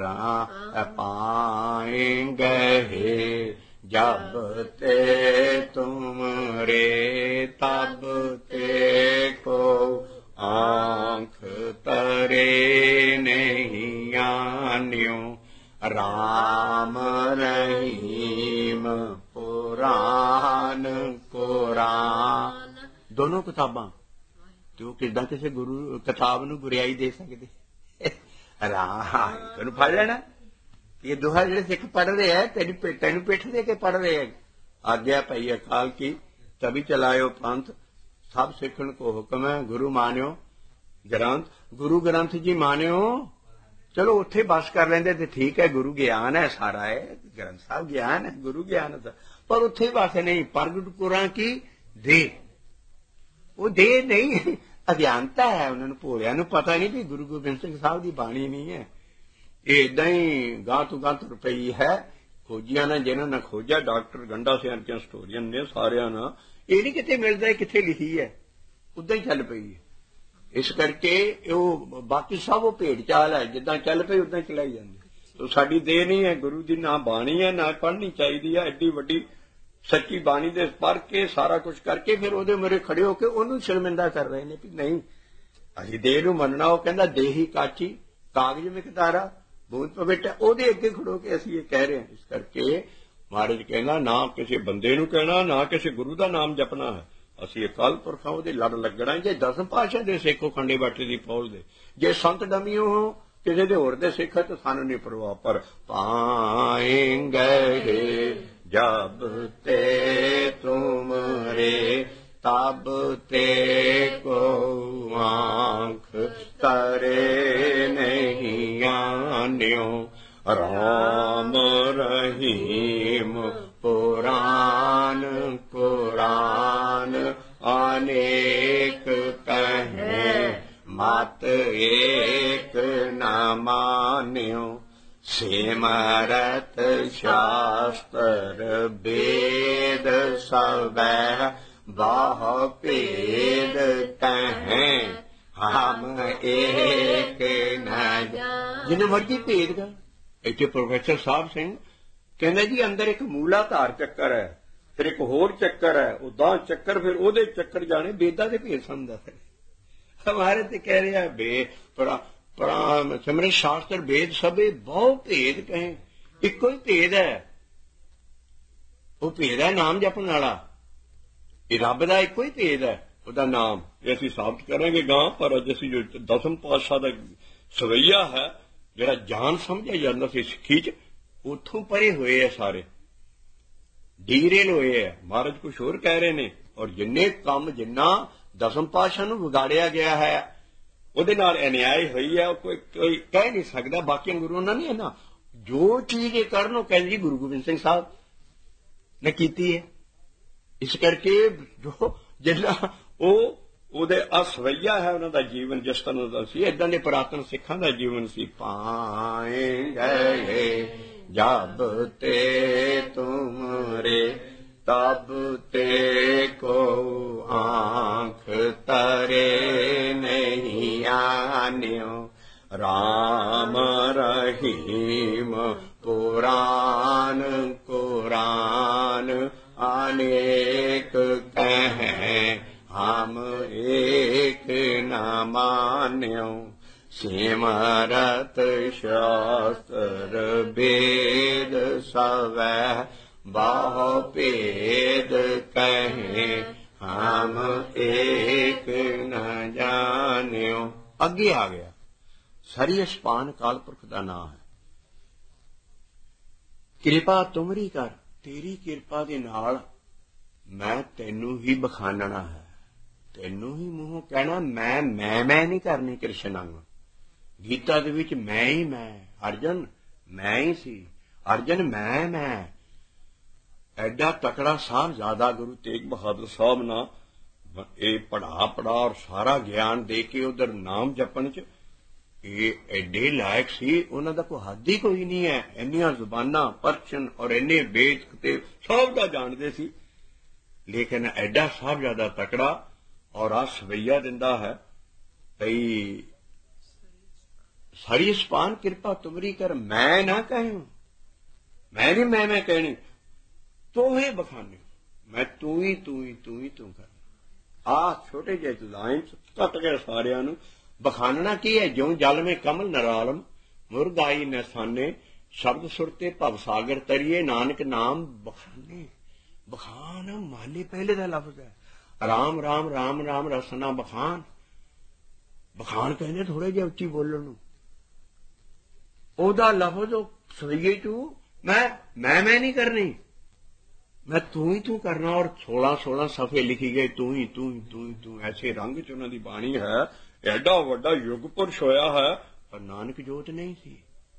ਪਾਏਂਗੇ ਜਬ ਤੇ ਤੁਮਰੇ, ਤਬ ਤੇ ਕੋ ਆਂਖ ਤਰੇ ਨਹੀਂ ਆਨਿਓ। ਰਾਮ ਰਹੀਮ ਪੁਰਾਨ ਕੁਰਾਨ, ਦੋਨੋਂ ਕਿਤਾਬਾਂ ਤੇ ਉਹ ਕਿੱਦਾਂ ਕਿਸੇ ਗੁਰੂ ਕਿਤਾਬ ਨੂੰ ਬੁਰਿਆਈ ਦੇ ਸਕਦੇ? ਰਾਮ ਤੈਨੂੰ ਫੜ ਲੈਣਾ। ਇਹ ਦੋਹਾ ਜਿਹੜੇ ਸਿੱਖ ਪੜ੍ਹ ਰਹੇ ਹੈ ਤੈਨੂੰ ਪਿੱਠ ਦੇ ਕੇ ਪੜ੍ਹ ਰਹੇ ਹੈ। ਆਗਿਆ ਪਈ ਅਕਾਲ ਕੀ ਤਭੀ ਚਲਾਇਓ ਪੰਥ, ਸਭ ਸਿੱਖਣ ਕੋ ਹੁਕਮ ਹੈ। ਗੁਰੂ ਮਾਨਿਓ ਗ੍ਰੰਥ, ਗੁਰੂ ਗ੍ਰੰਥ ਜੀ ਮਾਨਿਓ। ਚਲੋ ਉੱਥੇ ਬਸ ਕਰ ਲੈਂਦੇ ਤੇ ਠੀਕ ਹੈ, ਗੁਰੂ ਗਿਆਨ ਹੈ ਸਾਰਾ ਹੈ, ਗ੍ਰੰਥ ਸਾਹਿਬ ਗਿਆਨ ਹੈ, ਗੁਰੂ ਗਿਆਨ ਹੈ, ਪਰ ਉੱਥੇ ਬਸ ਨਹੀਂ। ਪ੍ਰਗਟ ਪੁਰਾਂ ਕੀ ਦੇਹ, ਉਹ ਦੇਹ ਨਹੀਂ, ਅਗਿਆਨਤਾ ਹੈ। ਉਹਨਾਂ ਨੂੰ ਭੋਲਿਆਂ ਨੂੰ ਪਤਾ ਨਹੀਂ ਵੀ ਗੁਰੂ ਗੋਬਿੰਦ ਸਿੰਘ ਸਾਹਿਬ ਦੀ ਬਾਣੀ ਨਹੀਂ ਹੈ। ਇਹ ਏਦਾਂ ਹੀ ਗਾਂ ਤੋਂ ਗਾਂ ਤੁਰ ਪਈ ਹੈ। ਖੋਜੀਆਂ ਨੇ ਜਿਹਨਾਂ ਨੇ ਖੋਜਿਆ, ਡਾਕਟਰ ਗੰਡਾ ਸਿਆਂ ਦੀਆਂ ਸਟੋਰੀਆਂ ਨੇ ਸਾਰਿਆਂ ਨਾਲ, ਇਹ ਨਹੀਂ ਕਿਤੇ ਮਿਲਦਾ ਕਿੱਥੇ ਲਿਖੀ ਹੈ, ਉੱਦਾਂ ਹੀ ਚੱਲ ਪਈ ਹੈ। ਇਸ ਕਰਕੇ ਉਹ ਬਾਕੀ ਸਭ ਉਹ ਭੇਡ ਚਾਲ ਹੈ, ਜਿੱਦਾਂ ਚੱਲ ਪਈ ਉੱਦਾਂ ਚਲਾਈ ਜਾਂਦੀ। ਤੋ ਸਾਡੀ ਦੇਹ ਨਹੀਂ ਹੈ, ਗੁਰੂ ਦੀ ਨਾ ਬਾਣੀ ਹੈ, ਨਾ ਪੜ੍ਹਨੀ ਚਾਹੀਦੀ ਹੈ। ਐਡੀ ਵੱਡੀ ਸੱਚੀ ਬਾਣੀ ਦੇ ਪੜ੍ਹ ਕੇ ਸਾਰਾ ਕੁਝ ਕਰਕੇ ਫਿਰ ਉਹਦੇ ਮੂਹਰੇ ਖੜੇ ਹੋ ਕੇ ਉਹਨੂੰ ਸ਼ਰਮਿੰਦਾ ਕਰ ਰਹੇ ਨੇ ਵੀ ਨਹੀਂ ਅਸੀਂ ਦੇਹ ਨੂੰ ਮੰਨਣਾ। ਉਹ ਕਹਿੰਦਾ ਦੇਹੀ ਕਾਚੀ ਕਾਗਜ਼ ਮਿਕਤਾਰਾ ਬੂੰਦ ਪਵੇਟਾ, ਉਹਦੇ ਅੱਗੇ ਖੜੋ ਕੇ ਅਸੀਂ ਇਹ ਕਹਿ ਰਹੇ ਹਾਂ। ਇਸ ਕਰਕੇ ਮਹਾਰਾਜ ਕਹਿੰਦਾ ਨਾ ਕਿਸੇ ਬੰਦੇ ਨੂੰ ਕਹਿਣਾ, ਨਾ ਕਿਸੇ ਗੁਰੂ ਦਾ ਨਾਮ ਜਪਣਾ ਹੈ। ਅਸੀਂ ਅਕਾਲ ਪੁਰਖਾਂ ਉਹਦੇ ਲੜ ਲੱਗਣਾ। ਜੇ ਦਸਮ ਪਾਤਸ਼ਾਹ ਦੇ ਸਿੱਖੋ ਖੰਡੇ ਬਾਟੇ ਦੀ ਪਹੁੰਚ ਦੇ, ਜੇ ਸੰਤ ਡਮੀਓ ਹੋ ਕਿਸੇ ਦੇ ਹੋਰ ਦੇ ਸਿੱਖ ਤਾਂ ਸਾਨੂੰ ਨਹੀਂ ਪਰਵਾਹ। ਪਰ ਪਾਏਂਗੇ ਜਬ ਤੇ ਤੁਮਰੇ, ਤਬ ਤੇ ਕੋ ਆਂਖ ਤਰੇ ਨਹੀਂ ਆਨਿਓ। राम रहीम पुराण कुरान अनेक कहें मत एक न मान्यो सिमरत शास्त्र वेद सबे बहु भेद कहें हम एक न जिन्हें मर्जी भेद कर। ਇੱਥੇ ਪ੍ਰੋਫੈਸਰ ਸਾਹਿਬ ਸਿੰਘ ਕਹਿੰਦਾ ਜੀ ਅੰਦਰ ਇੱਕ ਮੂਲਾਧਾਰ ਚੱਕਰ ਹੈ, ਫਿਰ ਇੱਕ ਹੋਰ ਚੱਕਰ ਹੈ, ਉਹ ਦਾਂ ਚੱਕਰ, ਫਿਰ ਉਹਦੇ ਚੱਕਰ ਜਾਣੇ ਵੇਦਾਂ ਦੇ ਭੇਦ ਸਮਝਦਾ ਫਿਰ ਹਮਾਰੇ ਤੇ ਕਹਿ ਰਿਹਾ ਬੇ ਪੜਾ ਸਿਮਰਨ ਸ਼ਾਸਤਰ ਵੇਦ ਸਭੇ ਬਹੁ ਭੇਦ ਕਹੇ, ਇੱਕੋ ਹੀ ਭੇਦ ਹੈ, ਉਹ ਭੇਦ ਹੈ ਨਾਮ ਜਪਣ ਵਾਲਾ। ਇਹ ਰੱਬ ਦਾ ਇੱਕੋ ਹੀ ਭੇਦ ਹੈ, ਉਹਦਾ ਨਾਮ। ਇਹ ਅਸੀਂ ਸਾਬਤ ਕਰਾਂਗੇ ਗਾਂ, ਪਰ ਅੱਜ ਅਸੀਂ ਜੋ ਦਸਮ ਪਾਤਸ਼ਾਹ ਦਾ ਸਵਈਆ ਹੈ ਜਿਹੜਾ ਜਾਨ ਸਮਝਿਆ ਜਾਂਦਾ ਸੀ ਸਿੱਖੀ ਚ, ਉੱਥੋਂ ਪਰੇ ਹੋਏ ਆ ਸਾਰੇ, ਡੀਰੇਲ ਹੋਏ ਆ। ਮਹਾਰਾਜ ਕੁਛ ਹੋਰ ਕਹਿ ਰਹੇ ਨੇ। ਔਰ ਜਿੰਨੇ ਕੰਮ ਜਿੰਨਾ ਦਸਮ ਪਾਤਸ਼ਾਹ ਨੂੰ ਵਿਗਾੜਿਆ ਗਿਆ ਹੈ ਉਹਦੇ ਨਾਲ ਅਨਿਆਏ ਹੋਈ ਹੈ, ਕੋਈ ਕਹਿ ਨਹੀਂ ਸਕਦਾ। ਬਾਕੀ ਗੁਰੂਆਂ ਨੇ ਨਹੀਂ ਨਾ ਜੋ ਚੀਜ਼ ਇਹ ਕਰਨ ਉਹ ਕਹਿੰਦੇ ਜੀ ਗੁਰੂ ਗੋਬਿੰਦ ਸਿੰਘ ਸਾਹਿਬ ਨੇ ਕੀਤੀ ਹੈ। ਇਸ ਕਰਕੇ ਜੋ ਜਿੰਨਾ ਉਹ ਉਹਦੇ ਅਸਵਈਆ ਹੈ ਉਹਨਾਂ ਦਾ ਜੀਵਨ ਜਿਸ ਤਰ੍ਹਾਂ ਦਾ ਸੀ, ਏਦਾਂ ਦੇ ਪੁਰਾਤਨ ਸਿੱਖਾਂ ਦਾ ਜੀਵਨ ਸੀ। ਪਾਏ ਗਏ ਜਬ ਤੇ ਤੁਮਰੇ ਤਬ ਤੇ ਕੋ ਆਂਖ ਤਰੇ ਨਹੀਂ ਆਨਿਓ ਰਾਮ ਰਹੀਮ ਪੁਰਾਨ ਕੁਰਾਨ अनेक कहें हम एक न मान्यो सिमरत शास्त्र वेद सवै बहु भेद कहें हम एक न जान्यो। अगे आ गया सरियस पान काल पुरख का नाम है। कृपा तुमरी कर, तेरी किरपा दे नाल मैं तेनू ही बखानना है, तेनू ही मूहों कहना मैं नहीं करनी। कृष्ण अंग गीता दे विच मैं ही मैं, अर्जन मैं ही सी, अर्जन मैं एडा तकड़ा साहब ज्यादा गुरु तेग बहादुर साहब ना ये पढ़ा और सारा ज्ञान दे के उधर नाम जपन च ਇਹ ਐਡੇ ਲਾਇਕ ਸੀ, ਉਹਨਾਂ ਦਾ ਕੋਈ ਹੱਦ ਹੀ ਕੋਈ ਨਹੀਂ ਹੈ। ਇੰਨੀਆਂ ਜ਼ੁਬਾਨਾਂ ਪਰਚਨ ਔਰ ਇੰਨੇ ਵੇਦ ਤੇ ਸਭ ਦਾ ਜਾਣਦੇ ਸੀ, ਲੇਕਿਨ ਐਡਾ ਸਾਹਿਬ ਜ਼ਿਆਦਾ ਤਕੜਾ ਔਰ ਆ ਸਵਈਆ ਦਿੰਦਾ ਹੈ ਭਈ ਸਾਰੀ ਸਪਾਨ ਕਿਰਪਾ ਤੁਮਰੀ ਕਰ, ਮੈਂ ਨਾ ਕਹਿਉ, ਮੈਂ ਨਹੀਂ ਮੈਂ ਕਹਿਣੀ, ਤੋਹੇ ਬਖਾਨੇ, ਮੈਂ ਤੂੰ ਹੀ ਕਰ। ਆ ਛੋਟੇ ਜਿਹੇ ਲਾਈਨ ਘੱਟ ਗਏ ਸਾਰਿਆਂ ਨੂੰ। बखानना की है ज्यों जल में कमल नरालम मुरगाई नसाने शब्द सुरते भव सागर तरिए नानक नाम बखाने। बखान माली पहले का लफ्ज है, राम राम राम राम रसना बखान। बखान कहने थोड़े जे उच्ची बोलन नूं, ओदा लफ्ज सवईए चू मैं नहीं करनी, मैं तू ही तू करना। और 16 सफे लिखी गए तू ही। ऐसे रंग च उन्हां दी बाणी है। एडा वड्डा युग पुरुष होया है, पर नानक जोत नहीं सी।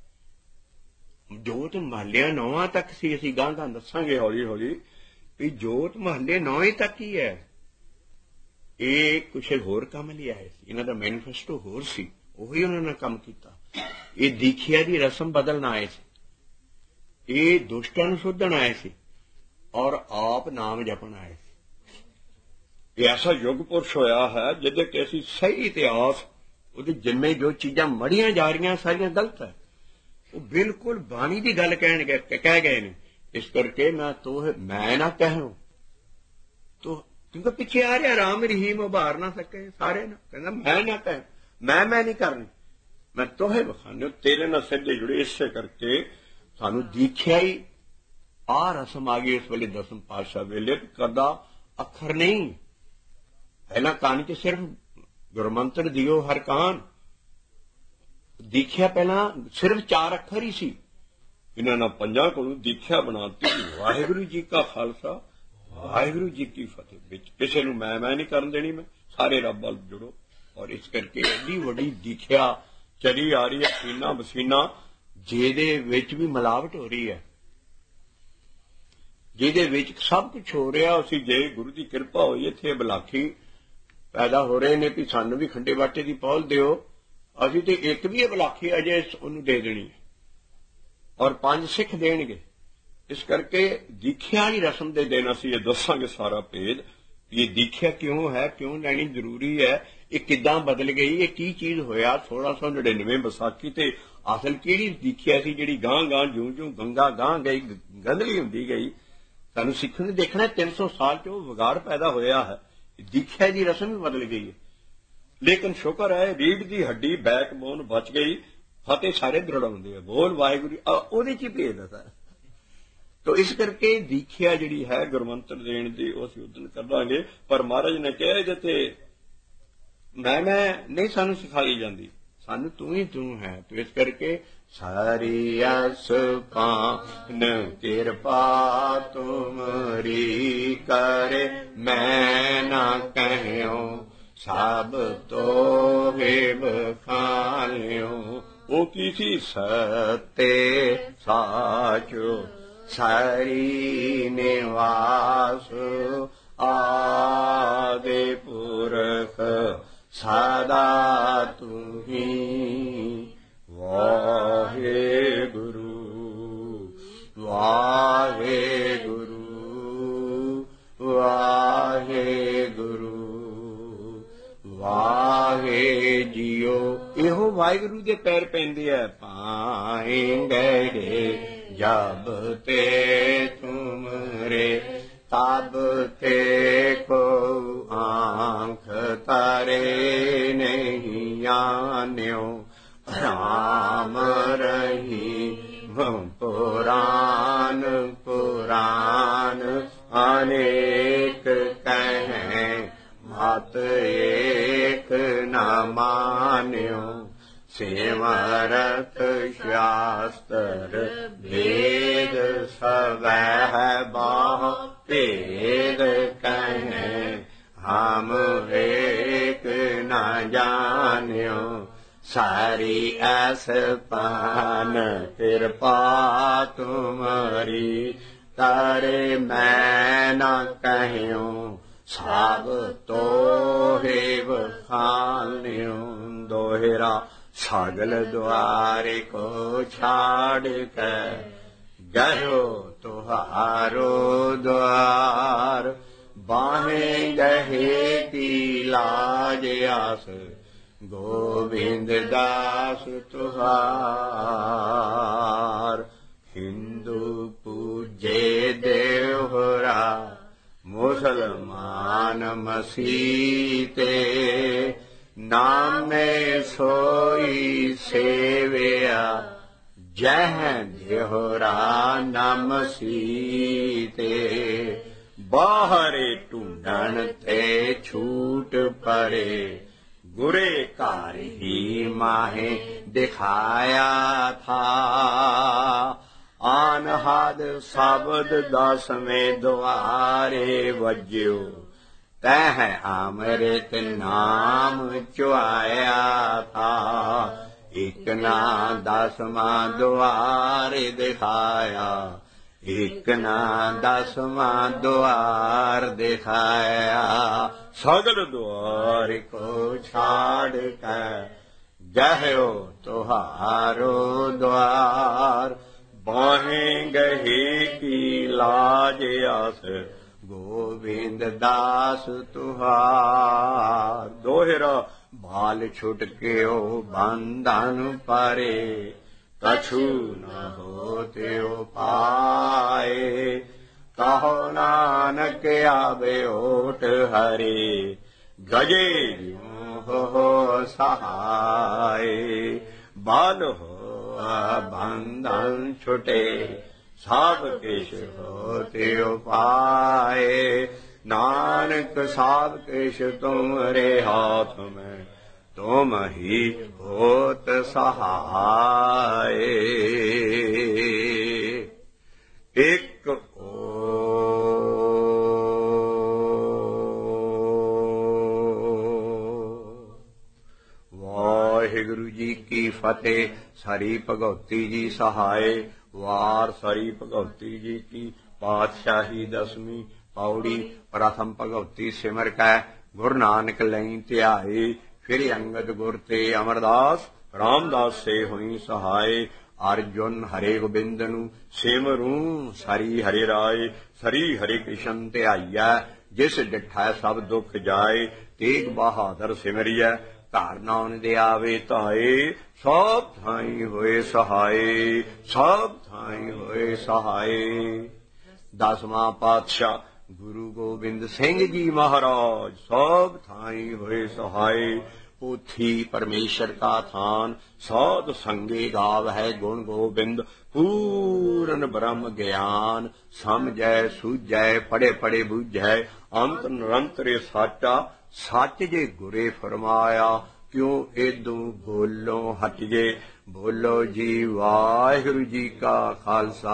जोत महलिया 9 तक सी। असीं गांह दसांगे हौली हौली भी जोत महले 9 तक ही है। ये कुछ होर काम लिए आए सी, इन्हां दा मैनीफेस्टो होर सी, उही उन्हां ने काम कीता। ये दीखिया दी रस्म बदलण आए सी, ये दुष्टां नूं सुधण आए सी और आप नाम जपण आए सी। ऐसा युग पुरुष होया है जिहदे कि असीं सही इतिहास ਉਹਦੇ ਜਿੰਨੇ ਜੋ ਚੀਜ਼ਾਂ ਮੜੀਆਂ ਜਾ ਰਹੀਆਂ ਸਾਰੀਆਂ ਗਲਤ ਹੈ। ਉਹ ਬਿਲਕੁਲ ਬਾਣੀ ਦੀ ਗੱਲ ਕਹਿ ਗਏ ਨੇ। ਇਸ ਕਰਕੇ ਮੈਂ ਨਾ ਕਹਿਉ ਤੋ, ਕਿਉਂਕਿ ਪਿੱਛੇ ਆ ਰਿਹਾ ਰਾਮ ਰਹੀਮ ਉਭਾਰ ਨਾ ਸਕੇ ਸਾਰੇ ਨਾ, ਕਹਿੰਦਾ ਮੈਂ ਨਾ ਕਹਿ, ਮੈਂ ਨਹੀਂ ਕਰਨੀ, ਮੈਂ ਤੋਹੇ ਬਖਾਨੇ ਤੇਰੇ ਨਾਲ ਸਿੱਧੇ ਜੁੜੇ। ਇਸੇ ਕਰਕੇ ਸਾਨੂੰ ਦੀਖਿਆ ਹੀ ਆ ਰਸਮ ਆ ਗਈ ਇਸ ਵੇਲੇ ਦਸਮ ਪਾਤਸ਼ਾਹ ਵੇਲੇ। ਕਦਾ ਅੱਖਰ ਨਹੀਂ, ਪਹਿਲਾਂ ਕਾਨ ਚ ਸਿਰਫ ਗੁਰਮੰਤਰ ਦਿਓ ਹਰ ਕਾਨ, ਦੀਖਿਆ ਪਹਿਲਾਂ ਸਿਰਫ 4 ਅੱਖਰ ਹੀ ਸੀ। ਇਹਨਾਂ ਨਾਲ 5 ਕੋਲੋਂ ਦੀਖਿਆ ਬਣਾਤੀ। ਵਾਹਿਗੁਰੂ ਜੀ ਕਾ ਖਾਲਸਾ ਵਾਹਿਗੁਰੂ ਜੀ ਕੀ ਫਤਿਹ। ਵਿੱਚ ਕਿਸੇ ਨੂੰ ਮੈਂ ਨਹੀਂ ਕਰਨ ਦੇਣੀ, ਮੈਂ ਸਾਰੇ ਰੱਬ ਵੱਲ ਜੁੜੋ। ਔਰ ਇਸ ਕਰਕੇ ਐਡੀ ਵੱਡੀ ਦੀਖਿਆ ਚਲੀ ਆ ਰਹੀ ਹੈ, ਸੀਨਾ ਬਸੀਨਾ ਜਿਹਦੇ ਵਿੱਚ ਵੀ ਮਿਲਾਵਟ ਹੋ ਰਹੀ ਹੈ, ਜਿਹਦੇ ਵਿੱਚ ਸਭ ਕੁਝ ਹੋ ਰਿਹਾ। ਅਸੀਂ ਜੇ ਗੁਰੂ ਦੀ ਕਿਰਪਾ ਹੋਈ ਇੱਥੇ ਬਲਾਖੀ ਪੈਦਾ ਹੋ ਰਹੇ ਨੇ ਵੀ ਸਾਨੂੰ ਵੀ ਖੰਡੇ ਬਾਟੇ ਦੀ ਪਹੁਲ ਦਿਓ, ਅਸੀਂ ਤੇ ਇੱਕ ਵੀ ਬਲਾਖੀ ਅਜੇ ਉਹਨੂੰ ਦੇ ਦੇਣੀ ਹੈ ਔਰ 5 ਸਿੱਖ ਦੇਣਗੇ। ਇਸ ਕਰਕੇ ਦੀਖਿਆ ਦੀ ਰਸਮ ਦੇ ਦਿਨ ਅਸੀਂ ਇਹ ਦੱਸਾਂਗੇ ਸਾਰਾ ਭੇਦ, ਇਹ ਦੀਖਿਆ ਕਿਉਂ ਹੈ, ਕਿਉਂ ਲੈਣੀ ਜ਼ਰੂਰੀ ਹੈ, ਇਹ ਕਿੱਦਾਂ ਬਦਲ ਗਈ, ਇਹ ਕੀ ਚੀਜ਼ ਹੋਇਆ 1699 ਵਿਸਾਖੀ ਤੇ ਅਸਲ ਕਿਹੜੀ ਦੀਖਿਆ ਸੀ ਜਿਹੜੀ ਗਾਂ ਗਾਂ ਜੂੰ ਗੰਗਾ ਗਾਂ ਗਈ ਗੰਧਲੀ ਹੁੰਦੀ ਗਈ। ਸਾਨੂੰ ਸਿੱਖਣ ਨੂੰ ਦੇਖਣਾ 300 ਸਾਲ ਚ ਉਹ ਵਿਗਾੜ ਪੈਦਾ ਹੋਇਆ ਹੈ, ਦੀਖਿਆ ਦੀ ਰਸਮ ਵੀ ਬਦਲ ਗਈ ਹੈ। ਲੇਕਿਨ ਸ਼ੁਕਰ ਹੈ ਰੀੜ ਦੀ ਹੱਡੀ ਬੈਕਬੋਨ ਬਚ ਗਈ, ਫਤਿਹ ਸਾਰੇ ਦ੍ਰਿੜਾਉਂਦੇ ਆ, ਬੋਲ ਵਾਹਿਗੁਰੂ, ਉਹਦੇ ਚ ਹੀ ਭੇਦ ਹੈ ਸਰ। ਤੋ ਇਸ ਕਰਕੇ ਦੀਖਿਆ ਜਿਹੜੀ ਹੈ ਗੁਰਮੰਤਰ ਦੇਣ ਦੀ ਉਹ ਅਸੀਂ ਉਦਨ ਕਰਾਂਗੇ। ਪਰ ਮਹਾਰਾਜ ਨੇ ਕਿਹਾ ਇਹਦੇ ਤੇ ਮੈਂ ਨਹੀਂ ਸਾਨੂੰ ਸਿਖਾਈ ਜਾਂਦੀ, ਸਾਨੂੰ ਤੂੰ ਹੀ ਤੂੰ ਹੈ। ਤੋ ਇਸ ਕਰਕੇ ਸਾਰੀ ਅਸ ਪਾਨ ਕਿਰਪਾ ਤੁਮਰੀ ਕਰੇ, ਮੈਂ ਨਾ ਕਹਿਓ ਸਭ ਤੋਹੇ ਬਖਾਲਿਓ। ਉਹ ਕੀ ਸੀ? ਸਤੇ ਸਾਚੋ ਸਾਰੀ ਨਿਵਾਸ ਆਦਿ ਪੁਰਖ ਸਦਾ ਤੁਹੀ। ਵਾਹਿਗੁਰੂ ਵਾਹਿਗੁਰੂ ਵਾਹਿਗੁਰੂ ਵਾਹਿ ਜੀਓ। ਇਹੋ ਵਾਹਿਗੁਰੂ ਦੇ ਪੈਰ ਪੈਂਦੇ ਆ। ਪਾਏਂਗੇ ਜਬ ਤੇ ਤੁਮਰੇ ਤਬ ਤੇ ਕੋ ਆਂਖ ਤਾਰੇ ਨਹੀਂ ਆਨਿਓ। ਰਾਮ ਰਹੀ ਪੁਰਾਨ ਪੁਰਾਨ ਅਨੇਕ ਕਹਿ ਮਤ ਏਕ ਨ ਮਾਨਿਓ। ਸਿਮਰਤ ਸ਼ਾਸਤਰ ਵੇਦ ਸਵੈ ਬਾਹ ਭੇਦ ਕਹਿ ਹਮ ਏਕ ਨ ਜਾਣਿਓ। ਸਾਰੀ ਐਸ ਪਾਨ ਕਿਰਪਾ ਤੁਮਰੀ ਤਾਰੇ ਮੈਂ ਨਾ ਕਹਿਓ ਸਭ ਤੋਹੇ ਬਖਾਲਿਓ। ਦੋਹਰਾ ਸਗਲ ਦੁਆਰੇ ਕੋ ਛਾੜ ਕੇ ਗਇਓ ਤੁਹਾਰੋ ਦੁਆਰ। ਬਾਹੇ ਗਹੇ ਕੀ ਲਾਜ ਆਸ ਗੋਬਿੰਦ ਦਾਸ ਤੁਹਾਰ। ਹਿੰਦੂ ਪੂਜੇ ਦੇਵਰਾ ਮੁਸਲਮਾਨ ਮਸੀਤੇ। ਨਾਮੇ ਸੋਈ ਸੇਵਿਆ ਜਹ ਦੇਹਰਾ ਨਾਮ ਸੀਤੇ। ਬਾਹਰੇ ਢੂੰਡਣ ਤੇ ਛੂਟ ਪਰੇ ਗੁਰੇ ਘਰ ਹੀ ਮਾਹੇ ਦਿਖਾਇਆ ਥਾ। ਆਨਹਦ ਸ਼ਬਦ 10ਵੇਂ ਦੁਆਰੇ ਵਜਿਓ ਤਹ ਅੰਮ੍ਰਿਤ ਨਾਮ ਚੁਆਇਆ ਥਾ। ਇੱਕ ਨਾ 10ਵਾਂ ਦੁਆਰੇ ਦਿਖਾਇਆ, ਇੱਕ ਨਾ 10ਵਾਂ ਦੁਆਰ ਦਿਖਾਇਆ। ਸਗਲ ਦੁਆਰ ਕੋ ਛਾੜ ਕੇ ਗਹਿਓ ਤੁਹਾਰੋ ਦੁਆਰ। ਬਾਹੇ ਗਹੇ ਕੀ ਲਾਜ ਆਸ ਗੋਬਿੰਦ ਦਾਸ ਤੁਹਾਰ। ਦੋਹਰਾ ਬਾਲ ਛੁਟ ਕਿਓ ਬੰਧਨ ਪਰੇ ਕਛੂ ਨ ਹੋਤਿਓ ਪਾਏ। ਕਹੋ ਨਾਨਕ ਆਵੇ ਓਟ ਹਰੇ ਗਜੇ ਜਿਉ ਹੋ ਸਹਾਏ। ਬਾਲ ਹੋ ਬੰਧਨ ਛੁਟੇ ਸਭ ਕਿਛ ਹੋਤਿਓ ਪਾਏ। ਨਾਨਕ ਸਭ ਕਿਛ ਤੁਮਰੇ ਹਾਥ ਮੈਂ ਤੁਮ ਹੀ ਹੋਤ ਸਹਾਏ। ਇੱਕ ਵਾਹਿਗੁਰੂ ਜੀ ਕੀ ਫਤਿਹ। सरी भगवती जी सहाय। वार सरी भगवती जी की पातशाही दसवीं पौड़ी। प्रथम भगवती सिमर कै गुरु नानक लई ध्याए। फिर अंगद गुर ते अमरदास रामदास से हुई सहाय। अर्जुन हरे गोबिंद नू सिमरूं सरी हरे राय। सरी हरे कृष्ण ध्याईਐ जिस डिठै सब दुख जाए। तेग बहादुर सिमरिਐ घर नान दे आवे धाए। सब थाई होए सहाय, सब थाई होए सहाय। दसवां पातशाह गुरु गोबिंद सिंह जी महाराज सब थाई होए सहाय। पोथी परमेश्वर का थान साध संगे गाव है गुण गोबिंद। पूर्ण ब्रह्म ज्ञान समझै सूझै पढ़े पढ़े बूझै। अंत निरंतर साचा सच जे गुरे फरमाया। क्यों एदू बोलो हटिए। बोलो जी वाहिगुरु जी का खालसा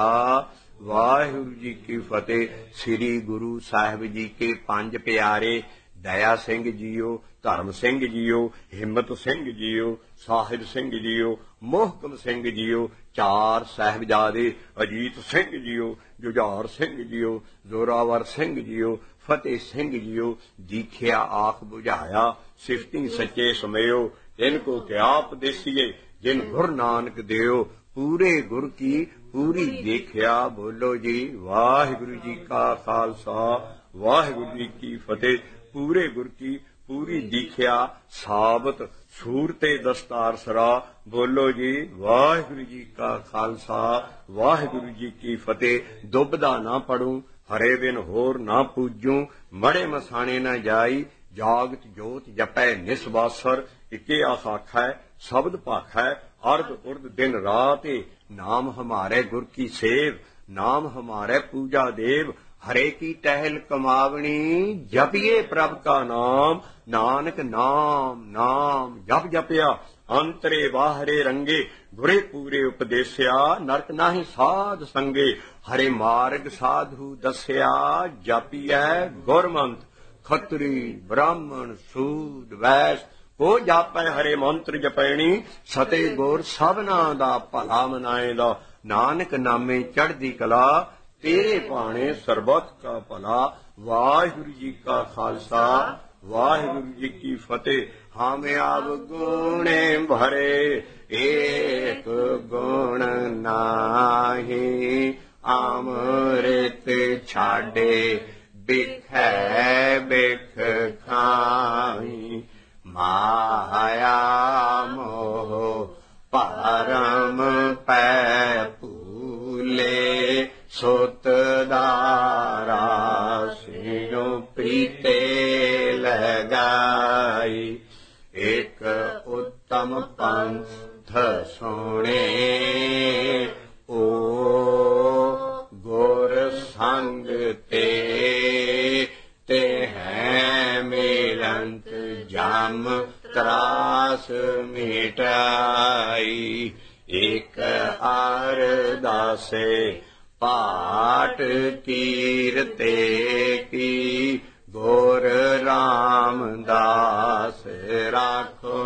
वाहिगुरु जी की फतेह। श्री गुरु साहिब जी के पंज प्यारे दया सिंह जीओ, धर्म सिंह जीओ, हिम्मत सिंह जीओ, साहिब सिंह जीओ, मोहकम सिंह जीओ, चार साहिबजादे अजीत सिंह जीओ, जुझार सिंह जीओ, जोरावर सिंह जीओ, फतेह सिंह जीओ। दीखिया आख बुझाया सिफती सच्चे समयो। इनको क्या उपदेसिए जिन गुरु नानक देओ। पूरे गुर की पूरी देखिया। बोलो जी वाहिगुरु जी का खालसा वाहिगुरु जी की फतेह। पूरे गुर की पूरी दीखिया साबत सूरते दस्तार सरा। बोलो जी वाहिगुरु जी का खालसा वाहिगुरु जी की फतेह। दुबदा ना पढ़ूं हरे बिन होर ना पूजूं। मड़े मसाने न जाई जागत जोत जपै निस्वासर। इके आखाखै शब्द भाखै अर्ध उर्द दिन रात। नाम हमारे गुर की सेव नाम हमारे पूजा देव। हरे की टहल कमावनी जपिए प्रभ का नाम। नानक नाम नाम जप जपया अंतरे बाहरे रंगे। गुरे पूरे उपदेसिया नरक नाहि साध संगे। हरे मार्ग साधु दस्या जपिए गुरमंत। खत्री ब्राह्मण सूद वैस को जापै हरे मंत्र जपैनी। सते गुर सबना दा भला मनाएदा। नानक नामे चढ़दी कला तेरे भाणे सरबत का भला। वाहिगुरु जी का खालसा वाहिगुरु जी की फतेह। हम अब गुणे भरे एक गुण नाहि। अमृत छाडे बिखै बिख खाई। माया मोह परम पै फूले। सुत दारा सियो प्रीते लगाई। एक उत्तम पंथ सुने ओ गुर संग ते हैं मिलंत जम त्रास मिटाई। एक अरदासे पाठ कीरते की। गुर रामदास राखो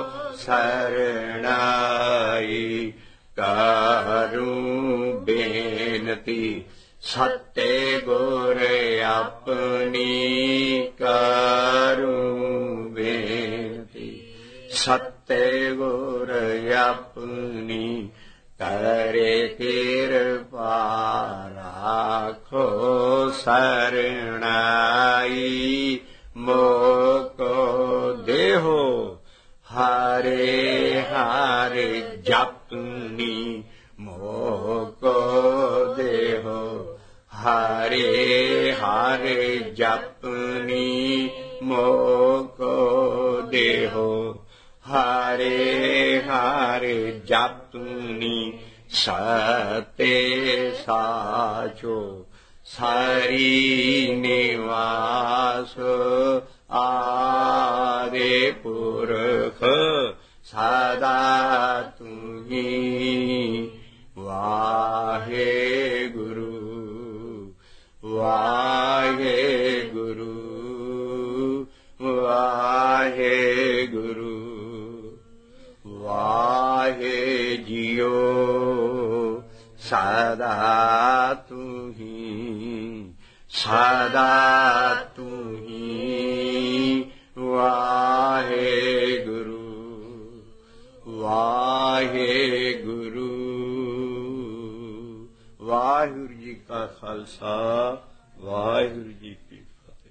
शरणाई। करूं बेनती सत्य गुर अपनी। करूं बेनती सत्य गुर अपनी। करे कृपा राखो शरणाई। मोको देहो हरे हरे जपनी। मोको देहो हरे हरे जपनी। मोको देहो हरे हरे जपनी। सते साचो सारी निवास। आदे पुरख सदा तुही। वाहे गुरु वाहे गुरु वाहे गुरु वाहे जियो सदा तू ही वाहेगुरु वाहेगुरु। वाहिगुरु जी का खालसा वाहिगुरु जी की फतेह।